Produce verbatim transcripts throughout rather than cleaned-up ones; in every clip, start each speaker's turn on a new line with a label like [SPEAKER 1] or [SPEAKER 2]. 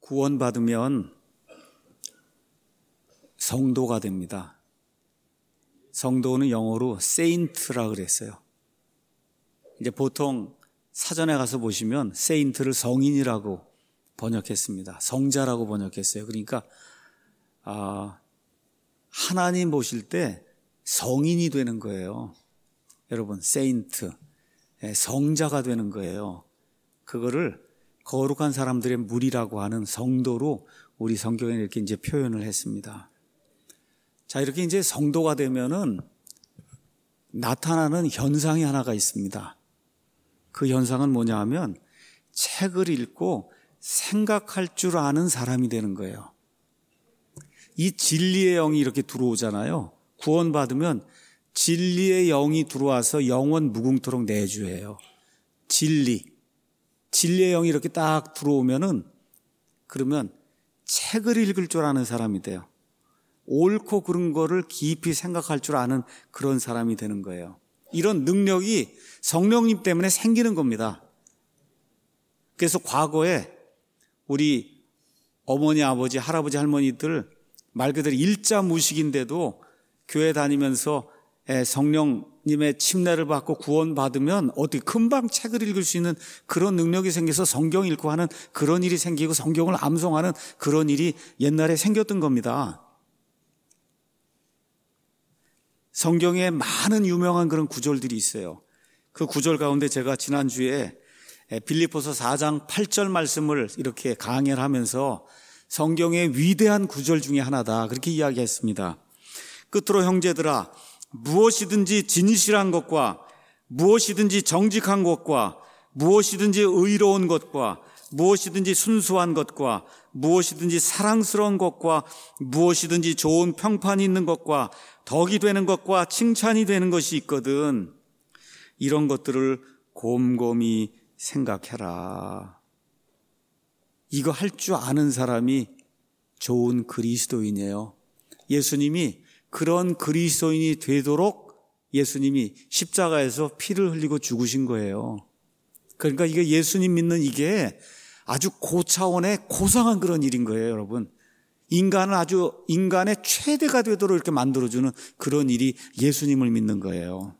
[SPEAKER 1] 구원받으면 성도가 됩니다. 성도는 영어로 saint라 그랬어요. 이제 보통 사전에 가서 보시면 saint를 성인이라고 번역했습니다. 성자라고 번역했어요. 그러니까 아, 하나님 보실 때 성인이 되는 거예요. 여러분, saint, 성자가 되는 거예요. 그거를 거룩한 사람들의 무리라고 하는 성도로 우리 성경에 이렇게 이제 표현을 했습니다. 자, 이렇게 이제 성도가 되면은 나타나는 현상이 하나가 있습니다. 그 현상은 뭐냐 하면 책을 읽고 생각할 줄 아는 사람이 되는 거예요. 이 진리의 영이 이렇게 들어오잖아요. 구원받으면 진리의 영이 들어와서 영원 무궁토록 내주예요. 진리. 진리의 영이 이렇게 딱 들어오면은 그러면 책을 읽을 줄 아는 사람이 돼요. 옳고 그른 거를 깊이 생각할 줄 아는 그런 사람이 되는 거예요. 이런 능력이 성령님 때문에 생기는 겁니다. 그래서 과거에 우리 어머니, 아버지, 할아버지, 할머니들 말 그대로 일자무식인데도 교회 다니면서 성령님의 침례를 받고 구원받으면 어떻게 금방 책을 읽을 수 있는 그런 능력이 생겨서 성경 읽고 하는 그런 일이 생기고 성경을 암송하는 그런 일이 옛날에 생겼던 겁니다. 성경에 많은 유명한 그런 구절들이 있어요. 그 구절 가운데 제가 지난주에 빌립보서 사 장 팔 절 말씀을 이렇게 강해를 하면서 성경의 위대한 구절 중에 하나다 그렇게 이야기했습니다. 끝으로 형제들아, 무엇이든지 진실한 것과 무엇이든지 정직한 것과 무엇이든지 의로운 것과 무엇이든지 순수한 것과 무엇이든지 사랑스러운 것과 무엇이든지 좋은 평판이 있는 것과 덕이 되는 것과 칭찬이 되는 것이 있거든 이런 것들을 곰곰이 생각해라. 이거 할 줄 아는 사람이 좋은 그리스도인이에요. 예수님이 그런 그리스도인이 되도록 예수님이 십자가에서 피를 흘리고 죽으신 거예요. 그러니까 이게 예수님 믿는 이게 아주 고차원의 고상한 그런 일인 거예요, 여러분. 인간을 아주 인간의 최대가 되도록 이렇게 만들어주는 그런 일이 예수님을 믿는 거예요.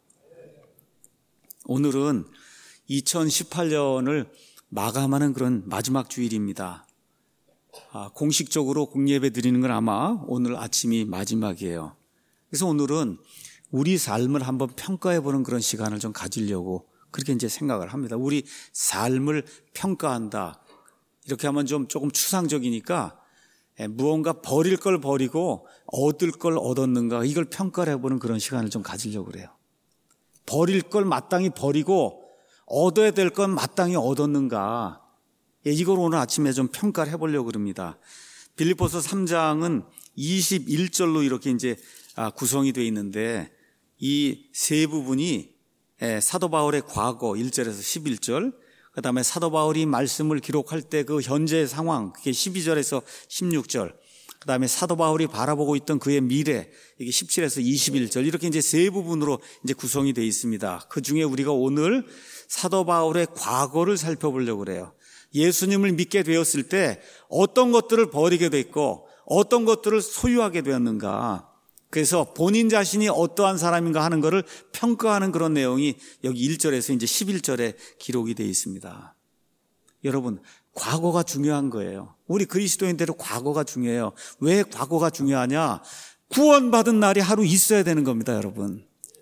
[SPEAKER 1] 오늘은 이천십팔 년을 마감하는 그런 마지막 주일입니다. 아, 공식적으로 공예배 드리는 건 아마 오늘 아침이 마지막이에요. 그래서 오늘은 우리 삶을 한번 평가해보는 그런 시간을 좀 가지려고 그렇게 이제 생각을 합니다. 우리 삶을 평가한다. 이렇게 하면 좀 조금 추상적이니까 무언가 버릴 걸 버리고 얻을 걸 얻었는가 이걸 평가를 해보는 그런 시간을 좀 가지려고 그래요. 버릴 걸 마땅히 버리고 얻어야 될 건 마땅히 얻었는가 이걸 오늘 아침에 좀 평가를 해보려고 그럽니다. 빌립보서 삼 장은 이십일 절로 이렇게 이제 구성이 되어 있는데 이 세 부분이 사도 바울의 과거 일 절에서 십일 절, 그 다음에 사도 바울이 말씀을 기록할 때 그 현재 상황, 그게 십이 절에서 십육 절, 그 다음에 사도 바울이 바라보고 있던 그의 미래, 이게 십칠에서 이십일 절, 이렇게 이제 세 부분으로 이제 구성이 되어 있습니다. 그 중에 우리가 오늘 사도 바울의 과거를 살펴보려고 그래요. 예수님을 믿게 되었을 때 어떤 것들을 버리게 됐고 어떤 것들을 소유하게 되었는가. 그래서 본인 자신이 어떠한 사람인가 하는 것을 평가하는 그런 내용이 여기 일 절에서 이제 십일 절에 기록이 되어 있습니다. 여러분, 과거가 중요한 거예요. 우리 그리스도인들은 과거가 중요해요. 왜 과거가 중요하냐? 구원받은 날이 하루 있어야 되는 겁니다, 여러분.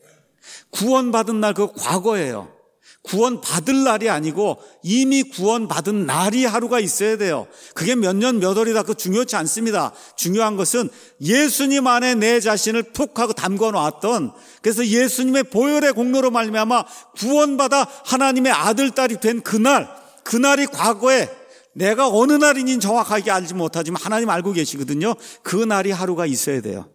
[SPEAKER 1] 구원받은 날 그 과거예요. 구원받을 날이 아니고 이미 구원받은 날이 하루가 있어야 돼요. 그게 몇 년 몇 월이다 그 중요치 않습니다. 중요한 것은 예수님 안에 내 자신을 푹 하고 담궈 놨던, 그래서 예수님의 보혈의 공로로 말미암아 구원받아 하나님의 아들 딸이 된 그날, 그날이 과거에 내가 어느 날인지는 정확하게 알지 못하지만 하나님 알고 계시거든요. 그 날이 하루가 있어야 돼요.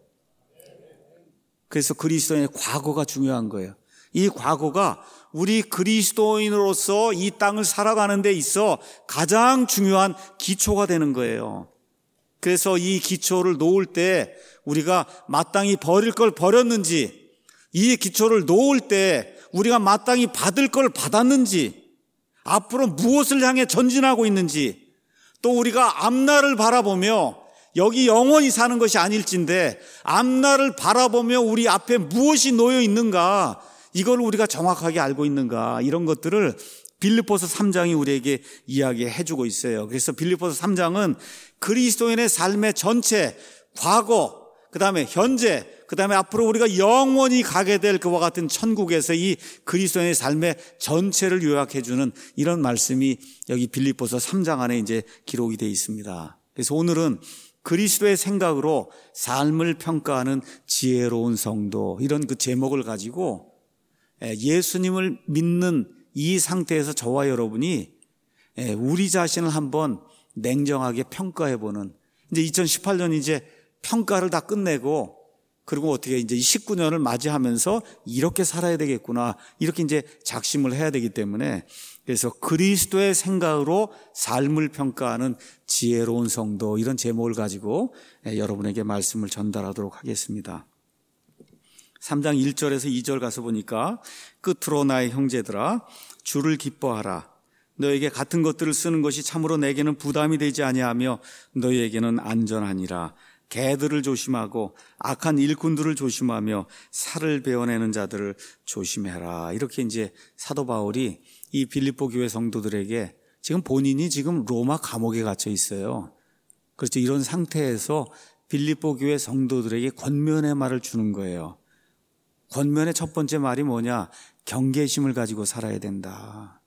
[SPEAKER 1] 그래서 그리스도인의 과거가 중요한 거예요. 이 과거가 우리 그리스도인으로서 이 땅을 살아가는 데 있어 가장 중요한 기초가 되는 거예요. 그래서 이 기초를 놓을 때 우리가 마땅히 버릴 걸 버렸는지, 이 기초를 놓을 때 우리가 마땅히 받을 걸 받았는지, 앞으로 무엇을 향해 전진하고 있는지, 또 우리가 앞날을 바라보며 여기 영원히 사는 것이 아닐진데 앞날을 바라보며 우리 앞에 무엇이 놓여 있는가, 이걸 우리가 정확하게 알고 있는가, 이런 것들을 빌립보서 삼 장이 우리에게 이야기해 주고 있어요. 그래서 빌립보서 삼 장은 그리스도인의 삶의 전체, 과거, 그 다음에 현재, 그 다음에 앞으로 우리가 영원히 가게 될 그와 같은 천국에서 이 그리스도인의 삶의 전체를 요약해 주는 이런 말씀이 여기 빌립보서 삼 장 안에 이제 기록이 되어 있습니다. 그래서 오늘은 그리스도의 생각으로 삶을 평가하는 지혜로운 성도, 이런 그 제목을 가지고 예수님을 믿는 이 상태에서 저와 여러분이 우리 자신을 한번 냉정하게 평가해보는, 이제 이천십팔 년 이제 평가를 다 끝내고, 그리고 어떻게 이제 십구 년을 맞이하면서 이렇게 살아야 되겠구나, 이렇게 이제 작심을 해야 되기 때문에, 그래서 그리스도의 생각으로 삶을 평가하는 지혜로운 성도, 이런 제목을 가지고 여러분에게 말씀을 전달하도록 하겠습니다. 삼 장 일 절에서 이 절 가서 보니까, 끝으로 나의 형제들아 주를 기뻐하라. 너에게 같은 것들을 쓰는 것이 참으로 내게는 부담이 되지 아니하며 너희에게는 안전하니라. 개들을 조심하고 악한 일꾼들을 조심하며 살을 베어내는 자들을 조심해라. 이렇게 이제 사도 바울이 이 빌립보 교회 성도들에게, 지금 본인이 지금 로마 감옥에 갇혀 있어요. 그렇죠. 이런 상태에서 빌립보 교회 성도들에게 권면의 말을 주는 거예요. 권면의 첫 번째 말이 뭐냐? 경계심을 가지고 살아야 된다.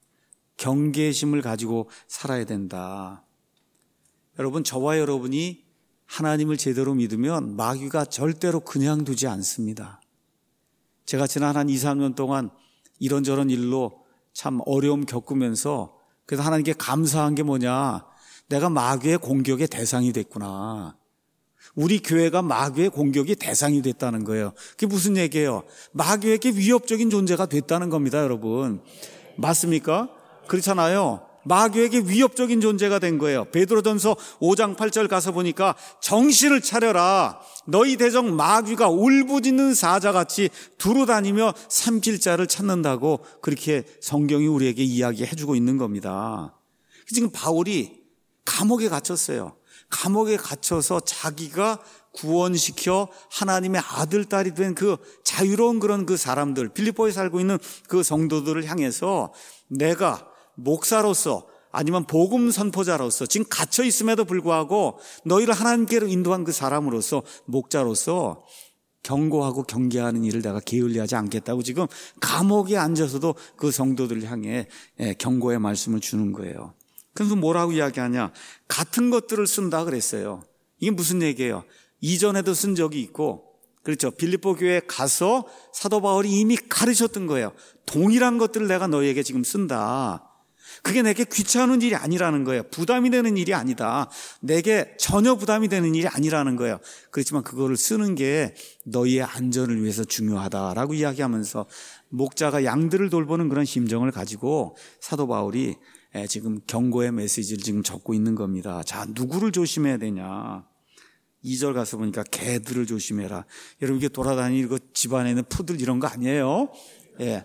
[SPEAKER 1] 경계심을 가지고 살아야 된다. 여러분, 저와 여러분이 하나님을 제대로 믿으면 마귀가 절대로 그냥 두지 않습니다. 제가 지난 한 이, 삼 년 동안 이런저런 일로 참 어려움 겪으면서, 그래서 하나님께 감사한 게 뭐냐? 내가 마귀의 공격의 대상이 됐구나. 우리 교회가 마귀의 공격이 대상이 됐다는 거예요. 그게 무슨 얘기예요? 마귀에게 위협적인 존재가 됐다는 겁니다, 여러분. 맞습니까? 그렇잖아요. 마귀에게 위협적인 존재가 된 거예요. 베드로전서 오 장 팔 절 가서 보니까 정신을 차려라. 너희 대적 마귀가 울부짖는 사자같이 두루다니며 삼킬 자를 찾는다고, 그렇게 성경이 우리에게 이야기해 주고 있는 겁니다. 지금 바울이 감옥에 갇혔어요. 감옥에 갇혀서 자기가 구원시켜 하나님의 아들, 딸이 된 그 자유로운 그런 그 사람들, 빌립보에 살고 있는 그 성도들을 향해서 내가 목사로서 아니면 복음 선포자로서 지금 갇혀 있음에도 불구하고 너희를 하나님께로 인도한 그 사람으로서, 목자로서 경고하고 경계하는 일을 내가 게을리하지 않겠다고 지금 감옥에 앉아서도 그 성도들을 향해 경고의 말씀을 주는 거예요. 그래서 뭐라고 이야기하냐? 같은 것들을 쓴다 그랬어요. 이게 무슨 얘기예요? 이전에도 쓴 적이 있고, 그렇죠. 빌립보 교회에 가서 사도 바울이 이미 가르쳤던 거예요. 동일한 것들을 내가 너희에게 지금 쓴다. 그게 내게 귀찮은 일이 아니라는 거예요. 부담이 되는 일이 아니다. 내게 전혀 부담이 되는 일이 아니라는 거예요. 그렇지만 그거를 쓰는 게 너희의 안전을 위해서 중요하다라고 이야기하면서 목자가 양들을 돌보는 그런 심정을 가지고 사도 바울이 지금 경고의 메시지를 지금 적고 있는 겁니다. 자, 누구를 조심해야 되냐? 이 절 가서 보니까 개들을 조심해라. 여러분, 이게 돌아다니는 그 집안에 있는 푸들 이런 거 아니에요? 예.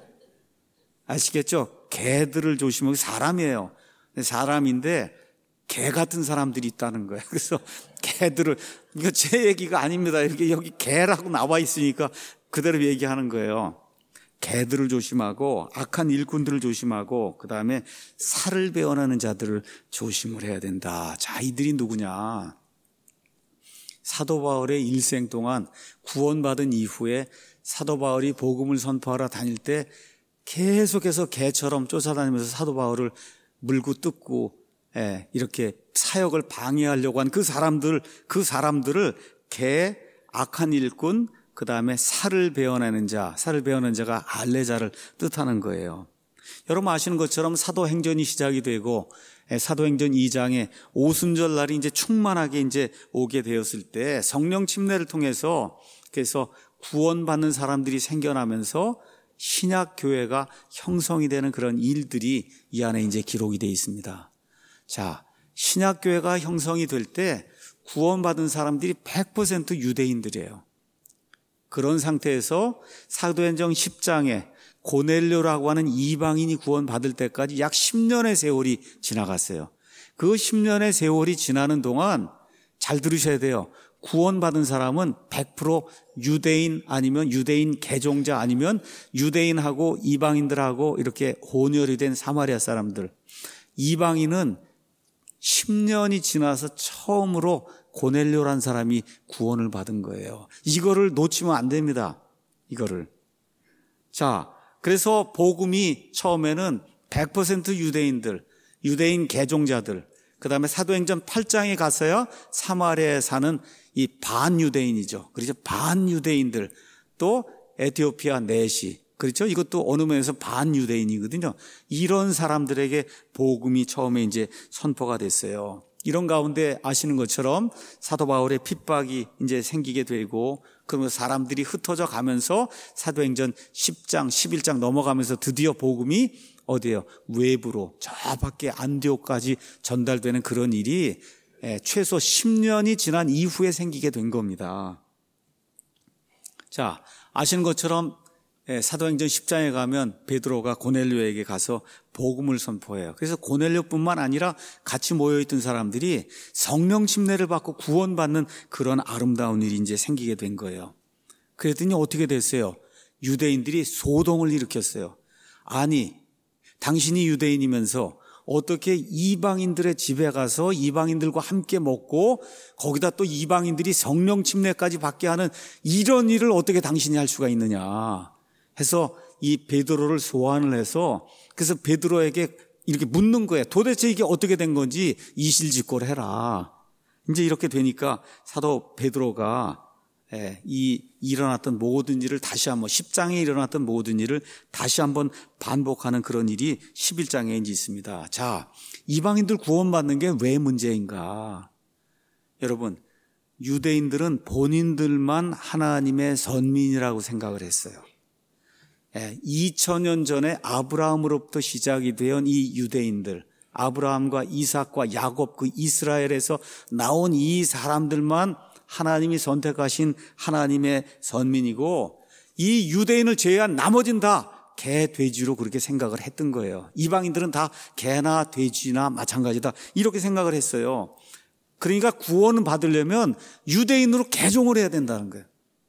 [SPEAKER 1] 아시겠죠? 개들을 조심하고, 사람이에요. 사람인데 개 같은 사람들이 있다는 거예요. 그래서 개들을, 이거 제 얘기가 아닙니다. 이렇게 여기 개라고 나와 있으니까 그대로 얘기하는 거예요. 개들을 조심하고 악한 일꾼들을 조심하고 그 다음에 살을 베어내는 자들을 조심을 해야 된다. 자, 이들이 누구냐? 사도 바울의 일생 동안 구원받은 이후에 사도 바울이 복음을 선포하러 다닐 때 계속해서 개처럼 쫓아다니면서 사도 바울을 물고 뜯고, 예, 이렇게 사역을 방해하려고 한 그 사람들, 그 사람들을 개, 악한 일꾼, 그 다음에 살을 베어내는 자, 살을 베어내는 자가 알레자를 뜻하는 거예요. 여러분 아시는 것처럼 사도행전이 시작이 되고, 사도행전 이 장에 오순절 날이 이제 충만하게 이제 오게 되었을 때 성령 침례를 통해서, 그래서 구원받는 사람들이 생겨나면서 신약 교회가 형성이 되는 그런 일들이 이 안에 이제 기록이 되어 있습니다. 자, 신약 교회가 형성이 될 때 구원받은 사람들이 백 퍼센트 유대인들이에요. 그런 상태에서 사도행전 십 장에 고넬료라고 하는 이방인이 구원받을 때까지 약 십 년의 세월이 지나갔어요. 그 십 년의 세월이 지나는 동안 잘 들으셔야 돼요. 구원받은 사람은 백 퍼센트 유대인 아니면 유대인 개종자 아니면 유대인하고 이방인들하고 이렇게 혼혈이 된 사마리아 사람들. 이방인은 십 년이 지나서 처음으로 고넬료란 사람이 구원을 받은 거예요. 이거를 놓치면 안 됩니다. 이거를. 자, 그래서 복음이 처음에는 백 퍼센트 유대인들, 유대인 개종자들, 그 다음에 사도행전 팔 장에 가서야 사마리아에 사는 이 반유대인이죠. 그렇죠. 반유대인들, 또 에티오피아 내시, 그렇죠. 이것도 어느 면에서 반유대인이거든요. 이런 사람들에게 복음이 처음에 이제 선포가 됐어요. 이런 가운데 아시는 것처럼 사도 바울의 핍박이 이제 생기게 되고, 그러면 사람들이 흩어져 가면서 사도행전 십 장, 십일 장 넘어가면서 드디어 복음이 어디예요? 외부로 저 밖에 안디옥까지 전달되는 그런 일이 최소 십 년이 지난 이후에 생기게 된 겁니다. 자, 아시는 것처럼 사도행전 십 장에 가면 베드로가 고넬료에게 가서 복음을 선포해요. 그래서 고넬료뿐만 아니라 같이 모여있던 사람들이 성령 침례를 받고 구원받는 그런 아름다운 일이 이제 생기게 된 거예요. 그랬더니 어떻게 됐어요? 유대인들이 소동을 일으켰어요. 아니, 당신이 유대인이면서 어떻게 이방인들의 집에 가서 이방인들과 함께 먹고 거기다 또 이방인들이 성령 침례까지 받게 하는 이런 일을 어떻게 당신이 할 수가 있느냐 해서 이 베드로를 소환을 해서, 그래서 베드로에게 이렇게 묻는 거예요. 도대체 이게 어떻게 된 건지 이실직고를 해라. 이제 이렇게 되니까 사도 베드로가 이 일어났던 모든 일을 다시 한번, 십 장에 일어났던 모든 일을 다시 한번 반복하는 그런 일이 십일 장에 이제 있습니다. 자, 이방인들 구원받는 게 왜 문제인가? 여러분, 유대인들은 본인들만 하나님의 선민이라고 생각을 했어요. 이천 년 전에 아브라함으로부터 시작이 되온 이 유대인들, 아브라함과 이삭과 야곱, 그 이스라엘에서 나온 이 사람들만 하나님이 선택하신 하나님의 선민이고, 이 유대인을 제외한 나머지는 다 개, 돼지로 그렇게 생각을 했던 거예요. 이방인들은 다 개나 돼지나 마찬가지다 이렇게 생각을 했어요. 그러니까 구원을 받으려면 유대인으로 개종을 해야 된다는 거예요.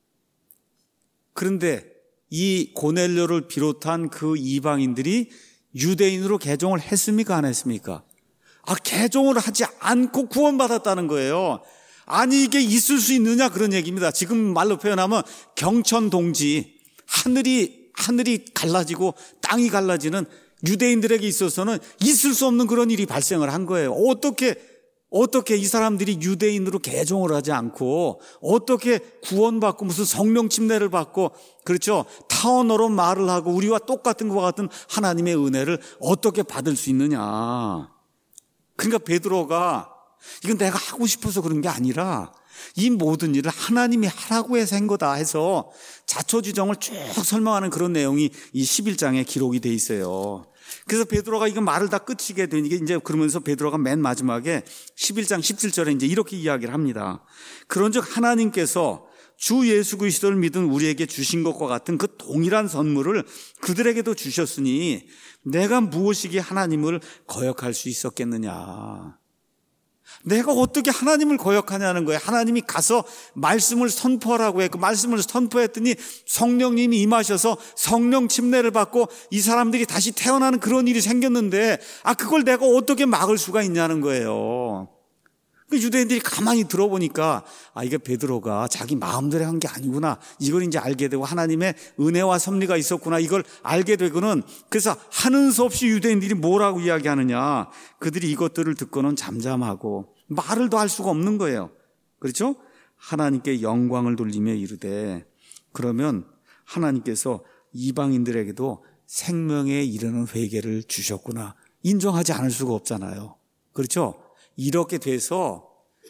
[SPEAKER 1] 그런데 이 고넬료를 비롯한 그 이방인들이 유대인으로 개종을 했습니까? 안 했습니까? 아, 개종을 하지 않고 구원받았다는 거예요. 아니, 이게 있을 수 있느냐 그런 얘기입니다. 지금 말로 표현하면 경천동지, 하늘이 하늘이 갈라지고 땅이 갈라지는 유대인들에게 있어서는 있을 수 없는 그런 일이 발생을 한 거예요. 어떻게 어떻게 이 사람들이 유대인으로 개종을 하지 않고 어떻게 구원받고 무슨 성령 침례를 받고, 그렇죠, 타언어로 말을 하고 우리와 똑같은 것과 같은 하나님의 은혜를 어떻게 받을 수 있느냐. 그러니까 베드로가 이건 내가 하고 싶어서 그런 게 아니라 이 모든 일을 하나님이 하라고 해서 한 거다 해서 자초지종을 쭉 설명하는 그런 내용이 이 십일 장에 기록이 돼 있어요. 그래서 베드로가 이거 말을 다 끝이게 되니까 이제 그러면서 베드로가 맨 마지막에 십일 장 십칠 절에 이제 이렇게 이야기를 합니다. 그런즉 하나님께서 주 예수 그리스도를 믿은 우리에게 주신 것과 같은 그 동일한 선물을 그들에게도 주셨으니 내가 무엇이기에 하나님을 거역할 수 있었겠느냐. 내가 어떻게 하나님을 거역하냐는 거예요. 하나님이 가서 말씀을 선포하라고 했고 말씀을 선포했더니 성령님이 임하셔서 성령 침례를 받고 이 사람들이 다시 태어나는 그런 일이 생겼는데, 아, 그걸 내가 어떻게 막을 수가 있냐는 거예요. 유대인들이 가만히 들어보니까 아, 이게 베드로가 자기 마음대로 한 게 아니구나, 이걸 이제 알게 되고 하나님의 은혜와 섭리가 있었구나, 이걸 알게 되고는, 그래서 하는 수 없이 유대인들이 뭐라고 이야기하느냐, 그들이 이것들을 듣고는 잠잠하고 말을 더 할 수가 없는 거예요. 그렇죠? 하나님께 영광을 돌리며 이르되, 그러면 하나님께서 이방인들에게도 생명에 이르는 회개를 주셨구나, 인정하지 않을 수가 없잖아요. 그렇죠? 이렇게 돼서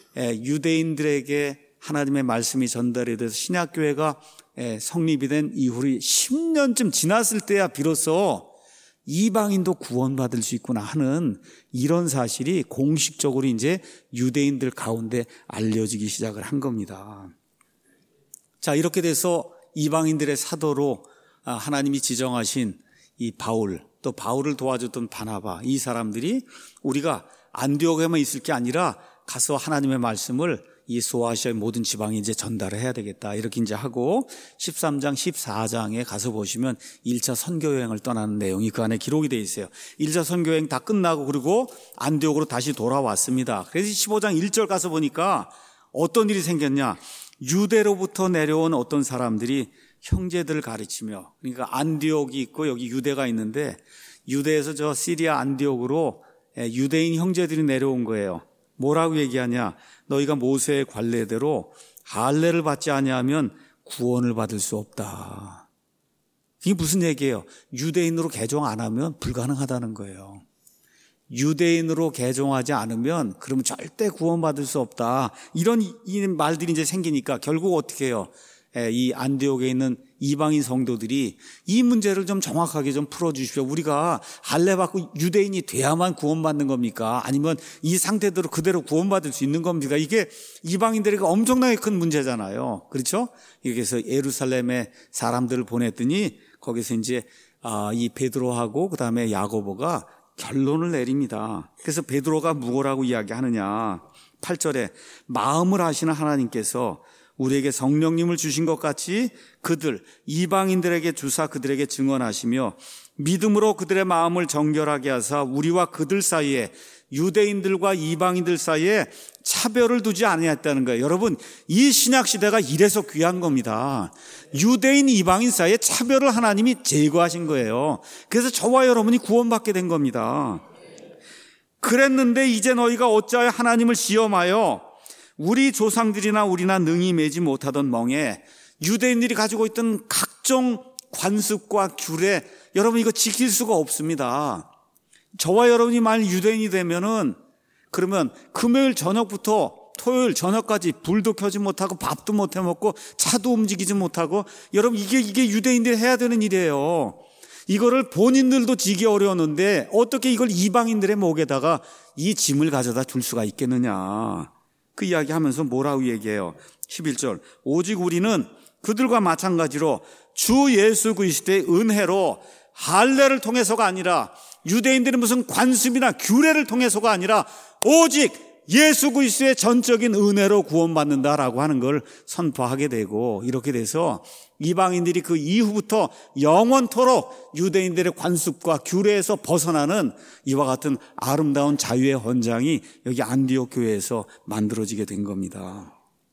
[SPEAKER 1] 유대인들에게 하나님의 말씀이 전달이 돼서 신약교회가 성립이 된 이후로 십 년쯤 지났을 때야 비로소 이방인도 구원받을 수 있구나 하는 이런 사실이 공식적으로 이제 유대인들 가운데 알려지기 시작을 한 겁니다. 자, 이렇게 돼서 이방인들의 사도로 하나님이 지정하신 이 바울, 또 바울을 도와줬던 바나바, 이 사람들이 우리가 안디옥에만 있을 게 아니라 가서 하나님의 말씀을 이 소아시아의 모든 지방에 이제 전달을 해야 되겠다. 이렇게 이제 하고 십삼 장, 십사 장에 가서 보시면 일 차 선교여행을 떠나는 내용이 그 안에 기록이 되어 있어요. 일 차 선교여행 다 끝나고 그리고 안디옥으로 다시 돌아왔습니다. 그래서 십오 장 일 절 가서 보니까 어떤 일이 생겼냐. 유대로부터 내려온 어떤 사람들이 형제들을 가르치며, 그러니까 안디옥이 있고 여기 유대가 있는데 유대에서 저 시리아 안디옥으로 유대인 형제들이 내려온 거예요. 뭐라고 얘기하냐. 너희가 모세의 관례대로 할례를 받지 아니하면 구원을 받을 수 없다. 이게 무슨 얘기예요? 유대인으로 개종 안 하면 불가능하다는 거예요. 유대인으로 개종하지 않으면 그러면 절대 구원받을 수 없다. 이런 이 말들이 이제 생기니까 결국 어떻게 해요? 이 안디옥에 있는 이방인 성도들이 이 문제를 좀 정확하게 좀 풀어주십시오. 우리가 할례 받고 유대인이 돼야만 구원받는 겁니까? 아니면 이 상태대로 그대로 구원받을 수 있는 겁니까? 이게 이방인들에게 엄청나게 큰 문제잖아요. 그렇죠? 그래서 예루살렘에 사람들을 보냈더니 거기서 이제 이 베드로하고 그 다음에 야고보가 결론을 내립니다. 그래서 베드로가 무엇라고 이야기하느냐. 팔 절에 마음을 아시는 하나님께서 우리에게 성령님을 주신 것 같이 그들 이방인들에게 주사 그들에게 증언하시며 믿음으로 그들의 마음을 정결하게 하사 우리와 그들 사이에 유대인들과 이방인들 사이에 차별을 두지 아니했다는 거예요. 여러분, 이 신약 시대가 이래서 귀한 겁니다. 유대인 이방인 사이에 차별을 하나님이 제거하신 거예요. 그래서 저와 여러분이 구원받게 된 겁니다. 그랬는데 이제 너희가 어찌하여 하나님을 시험하여 우리 조상들이나 우리나 능히 매지 못하던 멍에 유대인들이 가지고 있던 각종 관습과 규례, 여러분 이거 지킬 수가 없습니다. 저와 여러분이 만약 유대인이 되면은 그러면 금요일 저녁부터 토요일 저녁까지 불도 켜지 못하고 밥도 못 해 먹고 차도 움직이지 못하고, 여러분 이게 이게 유대인들이 해야 되는 일이에요. 이거를 본인들도 지기 어려웠는데 어떻게 이걸 이방인들의 목에다가 이 짐을 가져다 줄 수가 있겠느냐. 그 이야기 하면서 뭐라고 얘기해요? 십일 절 오직 우리는 그들과 마찬가지로 주 예수 그리스도의 은혜로 할례를 통해서가 아니라, 유대인들은 무슨 관습이나 규례를 통해서가 아니라 오직 예수 그리스도의 전적인 은혜로 구원받는다라고 하는 걸 선포하게 되고, 이렇게 돼서 이방인들이 그 이후부터 영원토록 유대인들의 관습과 규례에서 벗어나는 이와 같은 아름다운 자유의 헌장이 여기 안디옥 교회에서 만들어지게 된 겁니다.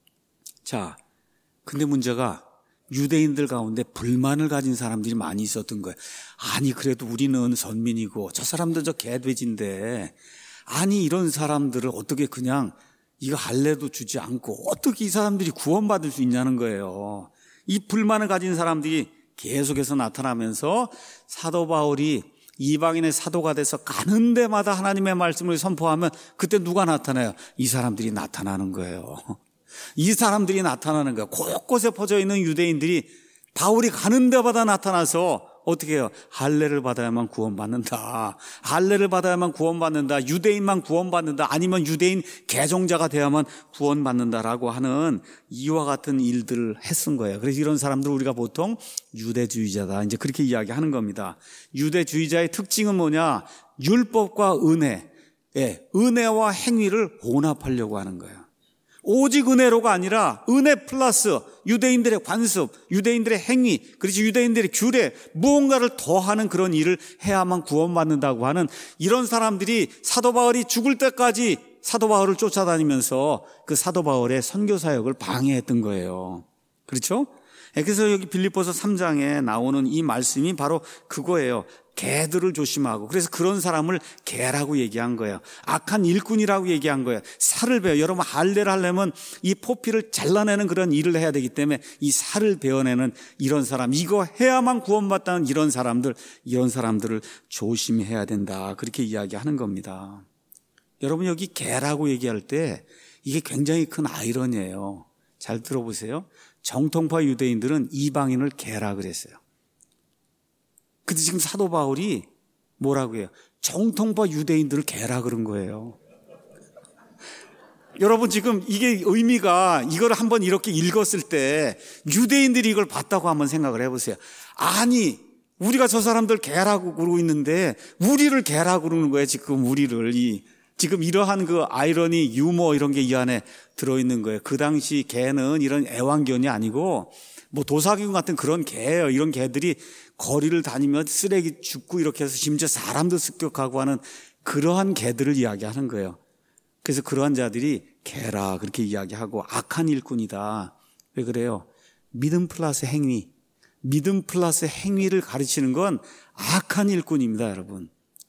[SPEAKER 1] 자, 근데 문제가 유대인들 가운데 불만을 가진 사람들이 많이 있었던 거예요. 아니 그래도 우리는 선민이고 저 사람들 저 개돼지인데, 아니 이런 사람들을 어떻게 그냥 이거 할례도 주지 않고 어떻게 이 사람들이 구원받을 수 있냐는 거예요. 이 불만을 가진 사람들이 계속해서 나타나면서 사도 바울이 이방인의 사도가 돼서 가는 데마다 하나님의 말씀을 선포하면 그때 누가 나타나요? 이 사람들이 나타나는 거예요. 이 사람들이 나타나는 거예요. 곳곳에 퍼져 있는 유대인들이 바울이 가는 데마다 나타나서 어떻게 해요? 할례를 받아야만 구원받는다. 할례를 받아야만 구원받는다. 유대인만 구원받는다. 아니면 유대인 개종자가 돼야만 구원받는다라고 하는 이와 같은 일들을 했은 거예요. 그래서 이런 사람들 우리가 보통 유대주의자다, 이제 그렇게 이야기하는 겁니다. 유대주의자의 특징은 뭐냐? 율법과 은혜, 예, 은혜와 행위를 혼합하려고 하는 거예요. 오직 은혜로가 아니라 은혜 플러스 유대인들의 관습, 유대인들의 행위, 그렇지 유대인들의 규례, 무언가를 더하는 그런 일을 해야만 구원받는다고 하는 이런 사람들이 사도 바울이 죽을 때까지 사도 바울을 쫓아다니면서 그 사도 바울의 선교 사역을 방해했던 거예요. 그렇죠? 그래서 여기 빌립보서 삼 장에 나오는 이 말씀이 바로 그거예요. 개들을 조심하고, 그래서 그런 사람을 개라고 얘기한 거예요. 악한 일꾼이라고 얘기한 거예요. 살을 베어, 여러분 할례를 하려면 이 포피를 잘라내는 그런 일을 해야 되기 때문에 이 살을 베어내는 이런 사람, 이거 해야만 구원받다는 이런 사람들, 이런 사람들을 조심해야 된다, 그렇게 이야기하는 겁니다. 여러분 여기 개라고 얘기할 때 이게 굉장히 큰 아이러니예요. 잘 들어보세요. 정통파 유대인들은 이방인을 개라 그랬어요. 근데 지금 사도 바울이 뭐라고 해요? 정통파 유대인들을 개라 그런 거예요. 여러분 지금 이게 의미가, 이걸 한번 이렇게 읽었을 때 유대인들이 이걸 봤다고 한번 생각을 해보세요. 아니 우리가 저 사람들 개라고 그러고 있는데 우리를 개라고 그러는 거예요. 지금 우리를. 이 지금 이러한 그 아이러니, 유머 이런 게 이 안에 들어있는 거예요. 그 당시 개는 이런 애완견이 아니고 뭐 도사균 같은 그런 개예요. 이런 개들이 거리를 다니며 쓰레기 줍고 이렇게 해서 심지어 사람도 습격하고 하는 그러한 개들을 이야기하는 거예요. 그래서 그러한 자들이 개라 그렇게 이야기하고 악한 일꾼이다. 왜 그래요? 믿음 플러스 행위, 믿음 플러스 행위를 가르치는 건 악한 일꾼입니다, 여러분.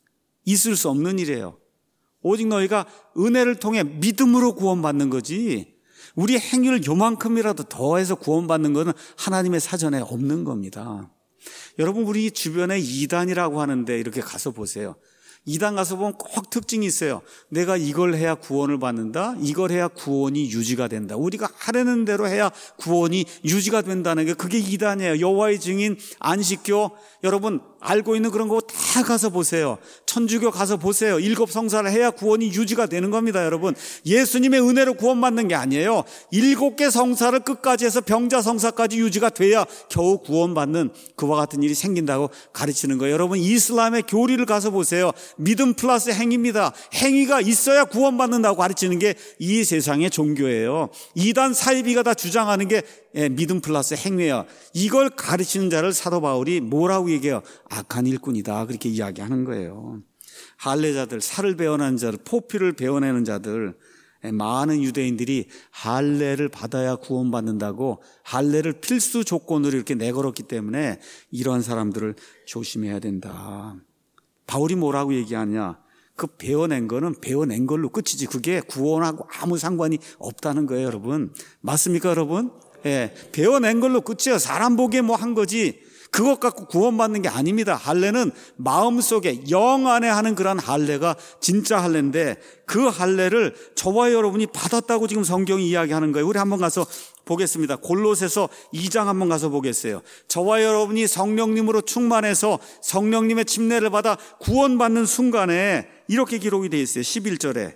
[SPEAKER 1] 있을 수 없는 일이에요. 오직 너희가 은혜를 통해 믿음으로 구원받는 거지, 우리 행위를 요만큼이라도 더해서 구원받는 것은 하나님의 사전에 없는 겁니다. 여러분, 우리 주변에 이단이라고 하는데 이렇게 가서 보세요. 이단 가서 보면 꼭 특징이 있어요. 내가 이걸 해야 구원을 받는다, 이걸 해야 구원이 유지가 된다, 우리가 하려는 대로 해야 구원이 유지가 된다는 게 그게 이단이에요. 여호와의 증인, 안식교, 여러분 알고 있는 그런 거 다 가서 보세요. 천주교 가서 보세요. 일곱 성사를 해야 구원이 유지가 되는 겁니다. 여러분, 예수님의 은혜로 구원받는 게 아니에요. 일곱 개 성사를 끝까지 해서 병자 성사까지 유지가 돼야 겨우 구원받는 그와 같은 일이 생긴다고 가르치는 거예요. 여러분, 이슬람의 교리를 가서 보세요. 믿음 플러스 행위입니다. 행위가 있어야 구원받는다고 가르치는 게 이 세상의 종교예요. 이단 사이비가 다 주장하는 게 믿음 플러스 행위예요. 이걸 가르치는 자를 사도 바울이 뭐라고 얘기해요? 악한 일꾼이다, 그렇게 이야기하는 거예요. 할례자들, 살을 베어내는 자들, 포피를 베어내는 자들, 많은 유대인들이 할례를 받아야 구원받는다고 할례를 필수 조건으로 이렇게 내걸었기 때문에 이러한 사람들을 조심해야 된다. 바울이 뭐라고 얘기하냐? 그 베어낸 거는 베어낸 걸로 끝이지 그게 구원하고 아무 상관이 없다는 거예요, 여러분. 맞습니까, 여러분? 예, 베어낸 걸로 끝이에요. 사람 보기에 뭐 한 거지 그것 갖고 구원받는 게 아닙니다. 할례는 마음속에 영 안에 하는 그런 할례가 진짜 할례인데 그 할례를 저와 여러분이 받았다고 지금 성경이 이야기하는 거예요. 우리 한번 가서 보겠습니다. 골로새서 이 장 한번 가서 보겠어요. 저와 여러분이 성령님으로 충만해서 성령님의 침례를 받아 구원받는 순간에 이렇게 기록이 되어 있어요. 십일 절에,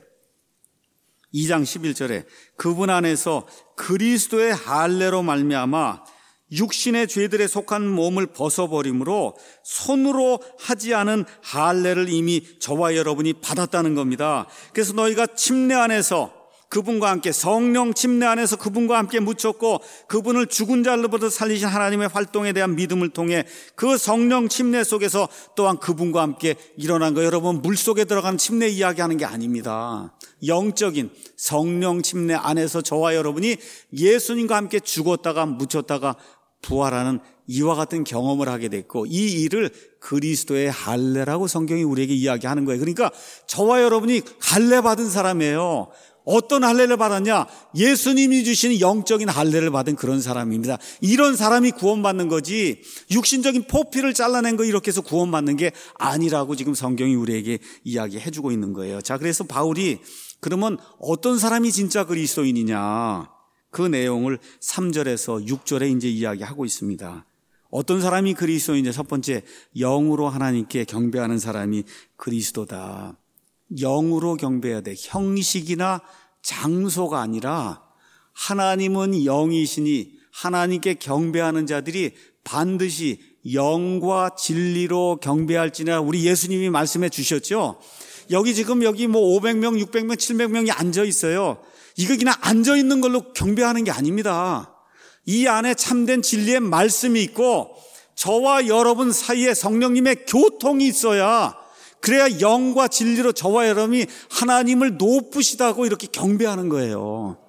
[SPEAKER 1] 이 장 십일 절에 그분 안에서 그리스도의 할례로 말미암아 육신의 죄들에 속한 몸을 벗어버림으로 손으로 하지 않은 할례를 이미 저와 여러분이 받았다는 겁니다. 그래서 너희가 침례 안에서 그분과 함께, 성령 침례 안에서 그분과 함께 묻혔고 그분을 죽은 자로부터 살리신 하나님의 활동에 대한 믿음을 통해 그 성령 침례 속에서 또한 그분과 함께 일어난 거. 여러분, 물속에 들어가는 침례 이야기하는 게 아닙니다. 영적인 성령 침례 안에서 저와 여러분이 예수님과 함께 죽었다가 묻혔다가 부활하는 이와 같은 경험을 하게 됐고, 이 일을 그리스도의 할례라고 성경이 우리에게 이야기하는 거예요. 그러니까 저와 여러분이 할례 받은 사람이에요. 어떤 할례를 받았냐? 예수님이 주시는 영적인 할례를 받은 그런 사람입니다. 이런 사람이 구원받는 거지 육신적인 포피를 잘라낸 거 이렇게 해서 구원받는 게 아니라고 지금 성경이 우리에게 이야기해주고 있는 거예요. 자, 그래서 바울이 그러면 어떤 사람이 진짜 그리스도인이냐, 그 내용을 삼 절에서 육 절에 이제 이야기하고 있습니다. 어떤 사람이 그리스도인이냐? 첫 번째, 영으로 하나님께 경배하는 사람이 그리스도다. 영으로 경배해야 돼. 형식이나 장소가 아니라 하나님은 영이시니 하나님께 경배하는 자들이 반드시 영과 진리로 경배할지니라 우리 예수님이 말씀해 주셨죠. 여기 지금 여기 뭐 오백 명, 육백 명, 칠백 명이 앉아 있어요. 이거 그냥 앉아 있는 걸로 경배하는 게 아닙니다. 이 안에 참된 진리의 말씀이 있고 저와 여러분 사이에 성령님의 교통이 있어야, 그래야 영과 진리로 저와 여러분이 하나님을 높으시다고 이렇게 경배하는 거예요.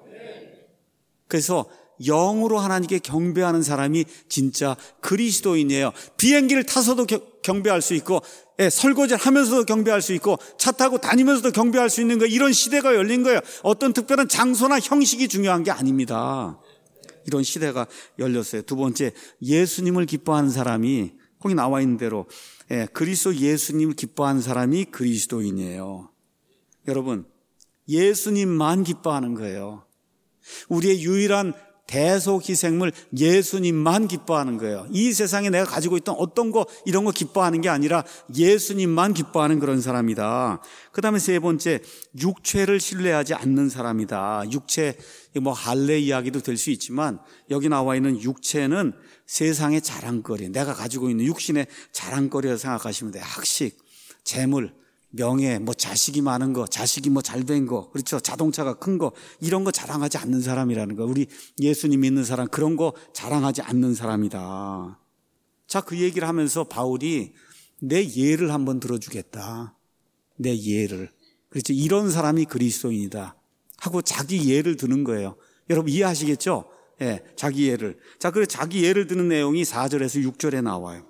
[SPEAKER 1] 그래서 영으로 하나님께 경배하는 사람이 진짜 그리스도인이에요. 비행기를 타서도 겨, 경배할 수 있고, 예, 설거지를 하면서도 경배할 수 있고, 차 타고 다니면서도 경배할 수 있는 거예요. 이런 시대가 열린 거예요. 어떤 특별한 장소나 형식이 중요한 게 아닙니다. 이런 시대가 열렸어요. 두 번째, 예수님을 기뻐하는 사람이, 거기 나와 있는 대로 예, 그리스도 예수님을 기뻐하는 사람이 그리스도인이에요. 여러분, 예수님만 기뻐하는 거예요. 우리의 유일한 대속희생물 예수님만 기뻐하는 거예요. 이 세상에 내가 가지고 있던 어떤 거 이런 거 기뻐하는 게 아니라 예수님만 기뻐하는 그런 사람이다. 그 다음에 세 번째, 육체를 신뢰하지 않는 사람이다. 육체, 뭐 할례 이야기도 될 수 있지만 여기 나와 있는 육체는 세상의 자랑거리, 내가 가지고 있는 육신의 자랑거리라고 생각하시면 돼요. 학식, 재물, 명예, 뭐 자식이 많은 거, 자식이 뭐 잘된 거, 그렇죠? 자동차가 큰 거, 이런 거 자랑하지 않는 사람이라는 거. 우리 예수님 믿는 사람 그런 거 자랑하지 않는 사람이다. 자, 그 얘기를 하면서 바울이 내 예를 한번 들어주겠다. 내 예를. 그렇죠? 이런 사람이 그리스도인이다 하고 자기 예를 드는 거예요. 여러분 이해하시겠죠? 예, 자기 예를. 자, 그래서 자기 예를 드는 내용이 사 절에서 육 절에 나와요.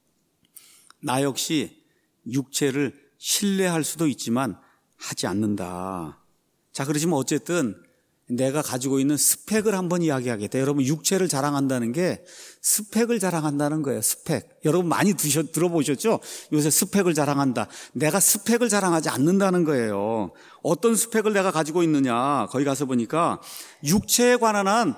[SPEAKER 1] 나 역시 육체를 신뢰할 수도 있지만 하지 않는다. 자, 그러지만 어쨌든 내가 가지고 있는 스펙을 한번 이야기하겠다. 여러분 육체를 자랑한다는 게 스펙을 자랑한다는 거예요. 스펙. 여러분 많이 드셔, 들어보셨죠? 요새 스펙을 자랑한다. 내가 스펙을 자랑하지 않는다는 거예요. 어떤 스펙을 내가 가지고 있느냐. 거기 가서 보니까 육체에 관한 한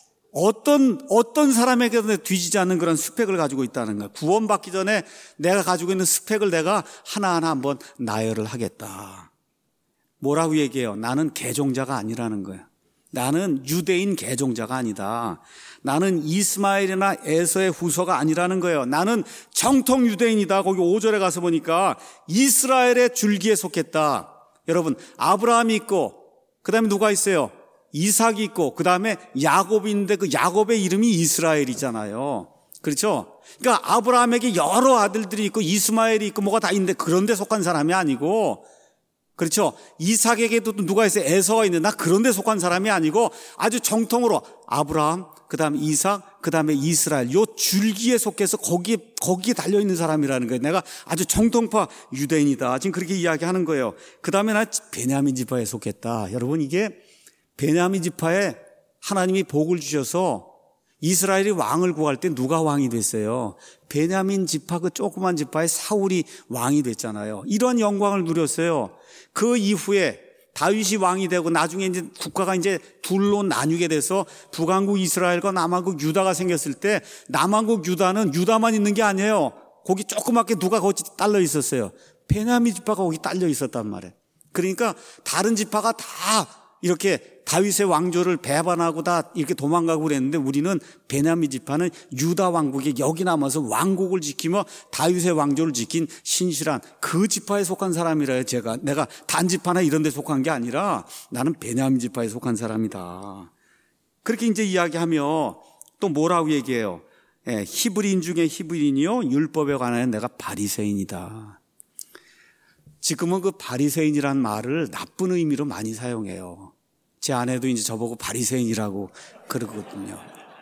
[SPEAKER 1] 어떤 어떤 사람에게도 뒤지지 않는 그런 스펙을 가지고 있다는 거예요. 구원받기 전에 내가 가지고 있는 스펙을 내가 하나하나 한번 나열을 하겠다. 뭐라고 얘기해요? 나는 개종자가 아니라는 거예요. 나는 유대인 개종자가 아니다. 나는 이스마엘이나 에서의 후손가 아니라는 거예요. 나는 정통 유대인이다. 거기 오 절에 가서 보니까 이스라엘의 줄기에 속했다. 여러분 아브라함이 있고 그 다음에 누가 있어요? 이삭이 있고 그 다음에 야곱이 있는데 그 야곱의 이름이 이스라엘이잖아요. 그렇죠? 그러니까 아브라함에게 여러 아들들이 있고 이스마엘이 있고 뭐가 다 있는데 그런 데 속한 사람이 아니고, 그렇죠? 이삭에게도 누가 있어요? 에서가 있는데 나 그런 데 속한 사람이 아니고 아주 정통으로 아브라함, 그 다음에 이삭, 그 다음에 이스라엘 요 줄기에 속해서 거기에 거기에 달려있는 사람이라는 거예요. 내가 아주 정통파 유대인이다. 지금 그렇게 이야기하는 거예요. 그 다음에 나 베냐민 지파에 속했다. 여러분 이게 베냐민 지파에 하나님이 복을 주셔서 이스라엘이 왕을 구할 때 누가 왕이 됐어요? 베냐민 지파 그 조그만 지파의 사울이 왕이 됐잖아요. 이런 영광을 누렸어요. 그 이후에 다윗이 왕이 되고 나중에 이제 국가가 이제 둘로 나뉘게 돼서 북왕국 이스라엘과 남왕국 유다가 생겼을 때 남왕국 유다는 유다만 있는 게 아니에요. 거기 조그맣게 누가 거기 딸려 있었어요. 베냐민 지파가 거기 딸려 있었단 말이에요. 그러니까 다른 지파가 다 이렇게 다윗의 왕조를 배반하고 다 이렇게 도망가고 그랬는데 우리는 베냐민 지파는 유다 왕국에 여기 남아서 왕국을 지키며 다윗의 왕조를 지킨 신실한 그 지파에 속한 사람이라요. 제가 내가 단지파나 이런 데 속한 게 아니라 나는 베냐민 지파에 속한 사람이다. 그렇게 이제 이야기하며 또 뭐라고 얘기해요? 예, 히브리인 중에 히브리인이요 율법에 관하여 내가 바리새인이다. 지금은 그 바리새인이란 말을 나쁜 의미로 많이 사용해요. 제 아내도 이제 저보고 바리새인이라고 그러거든요.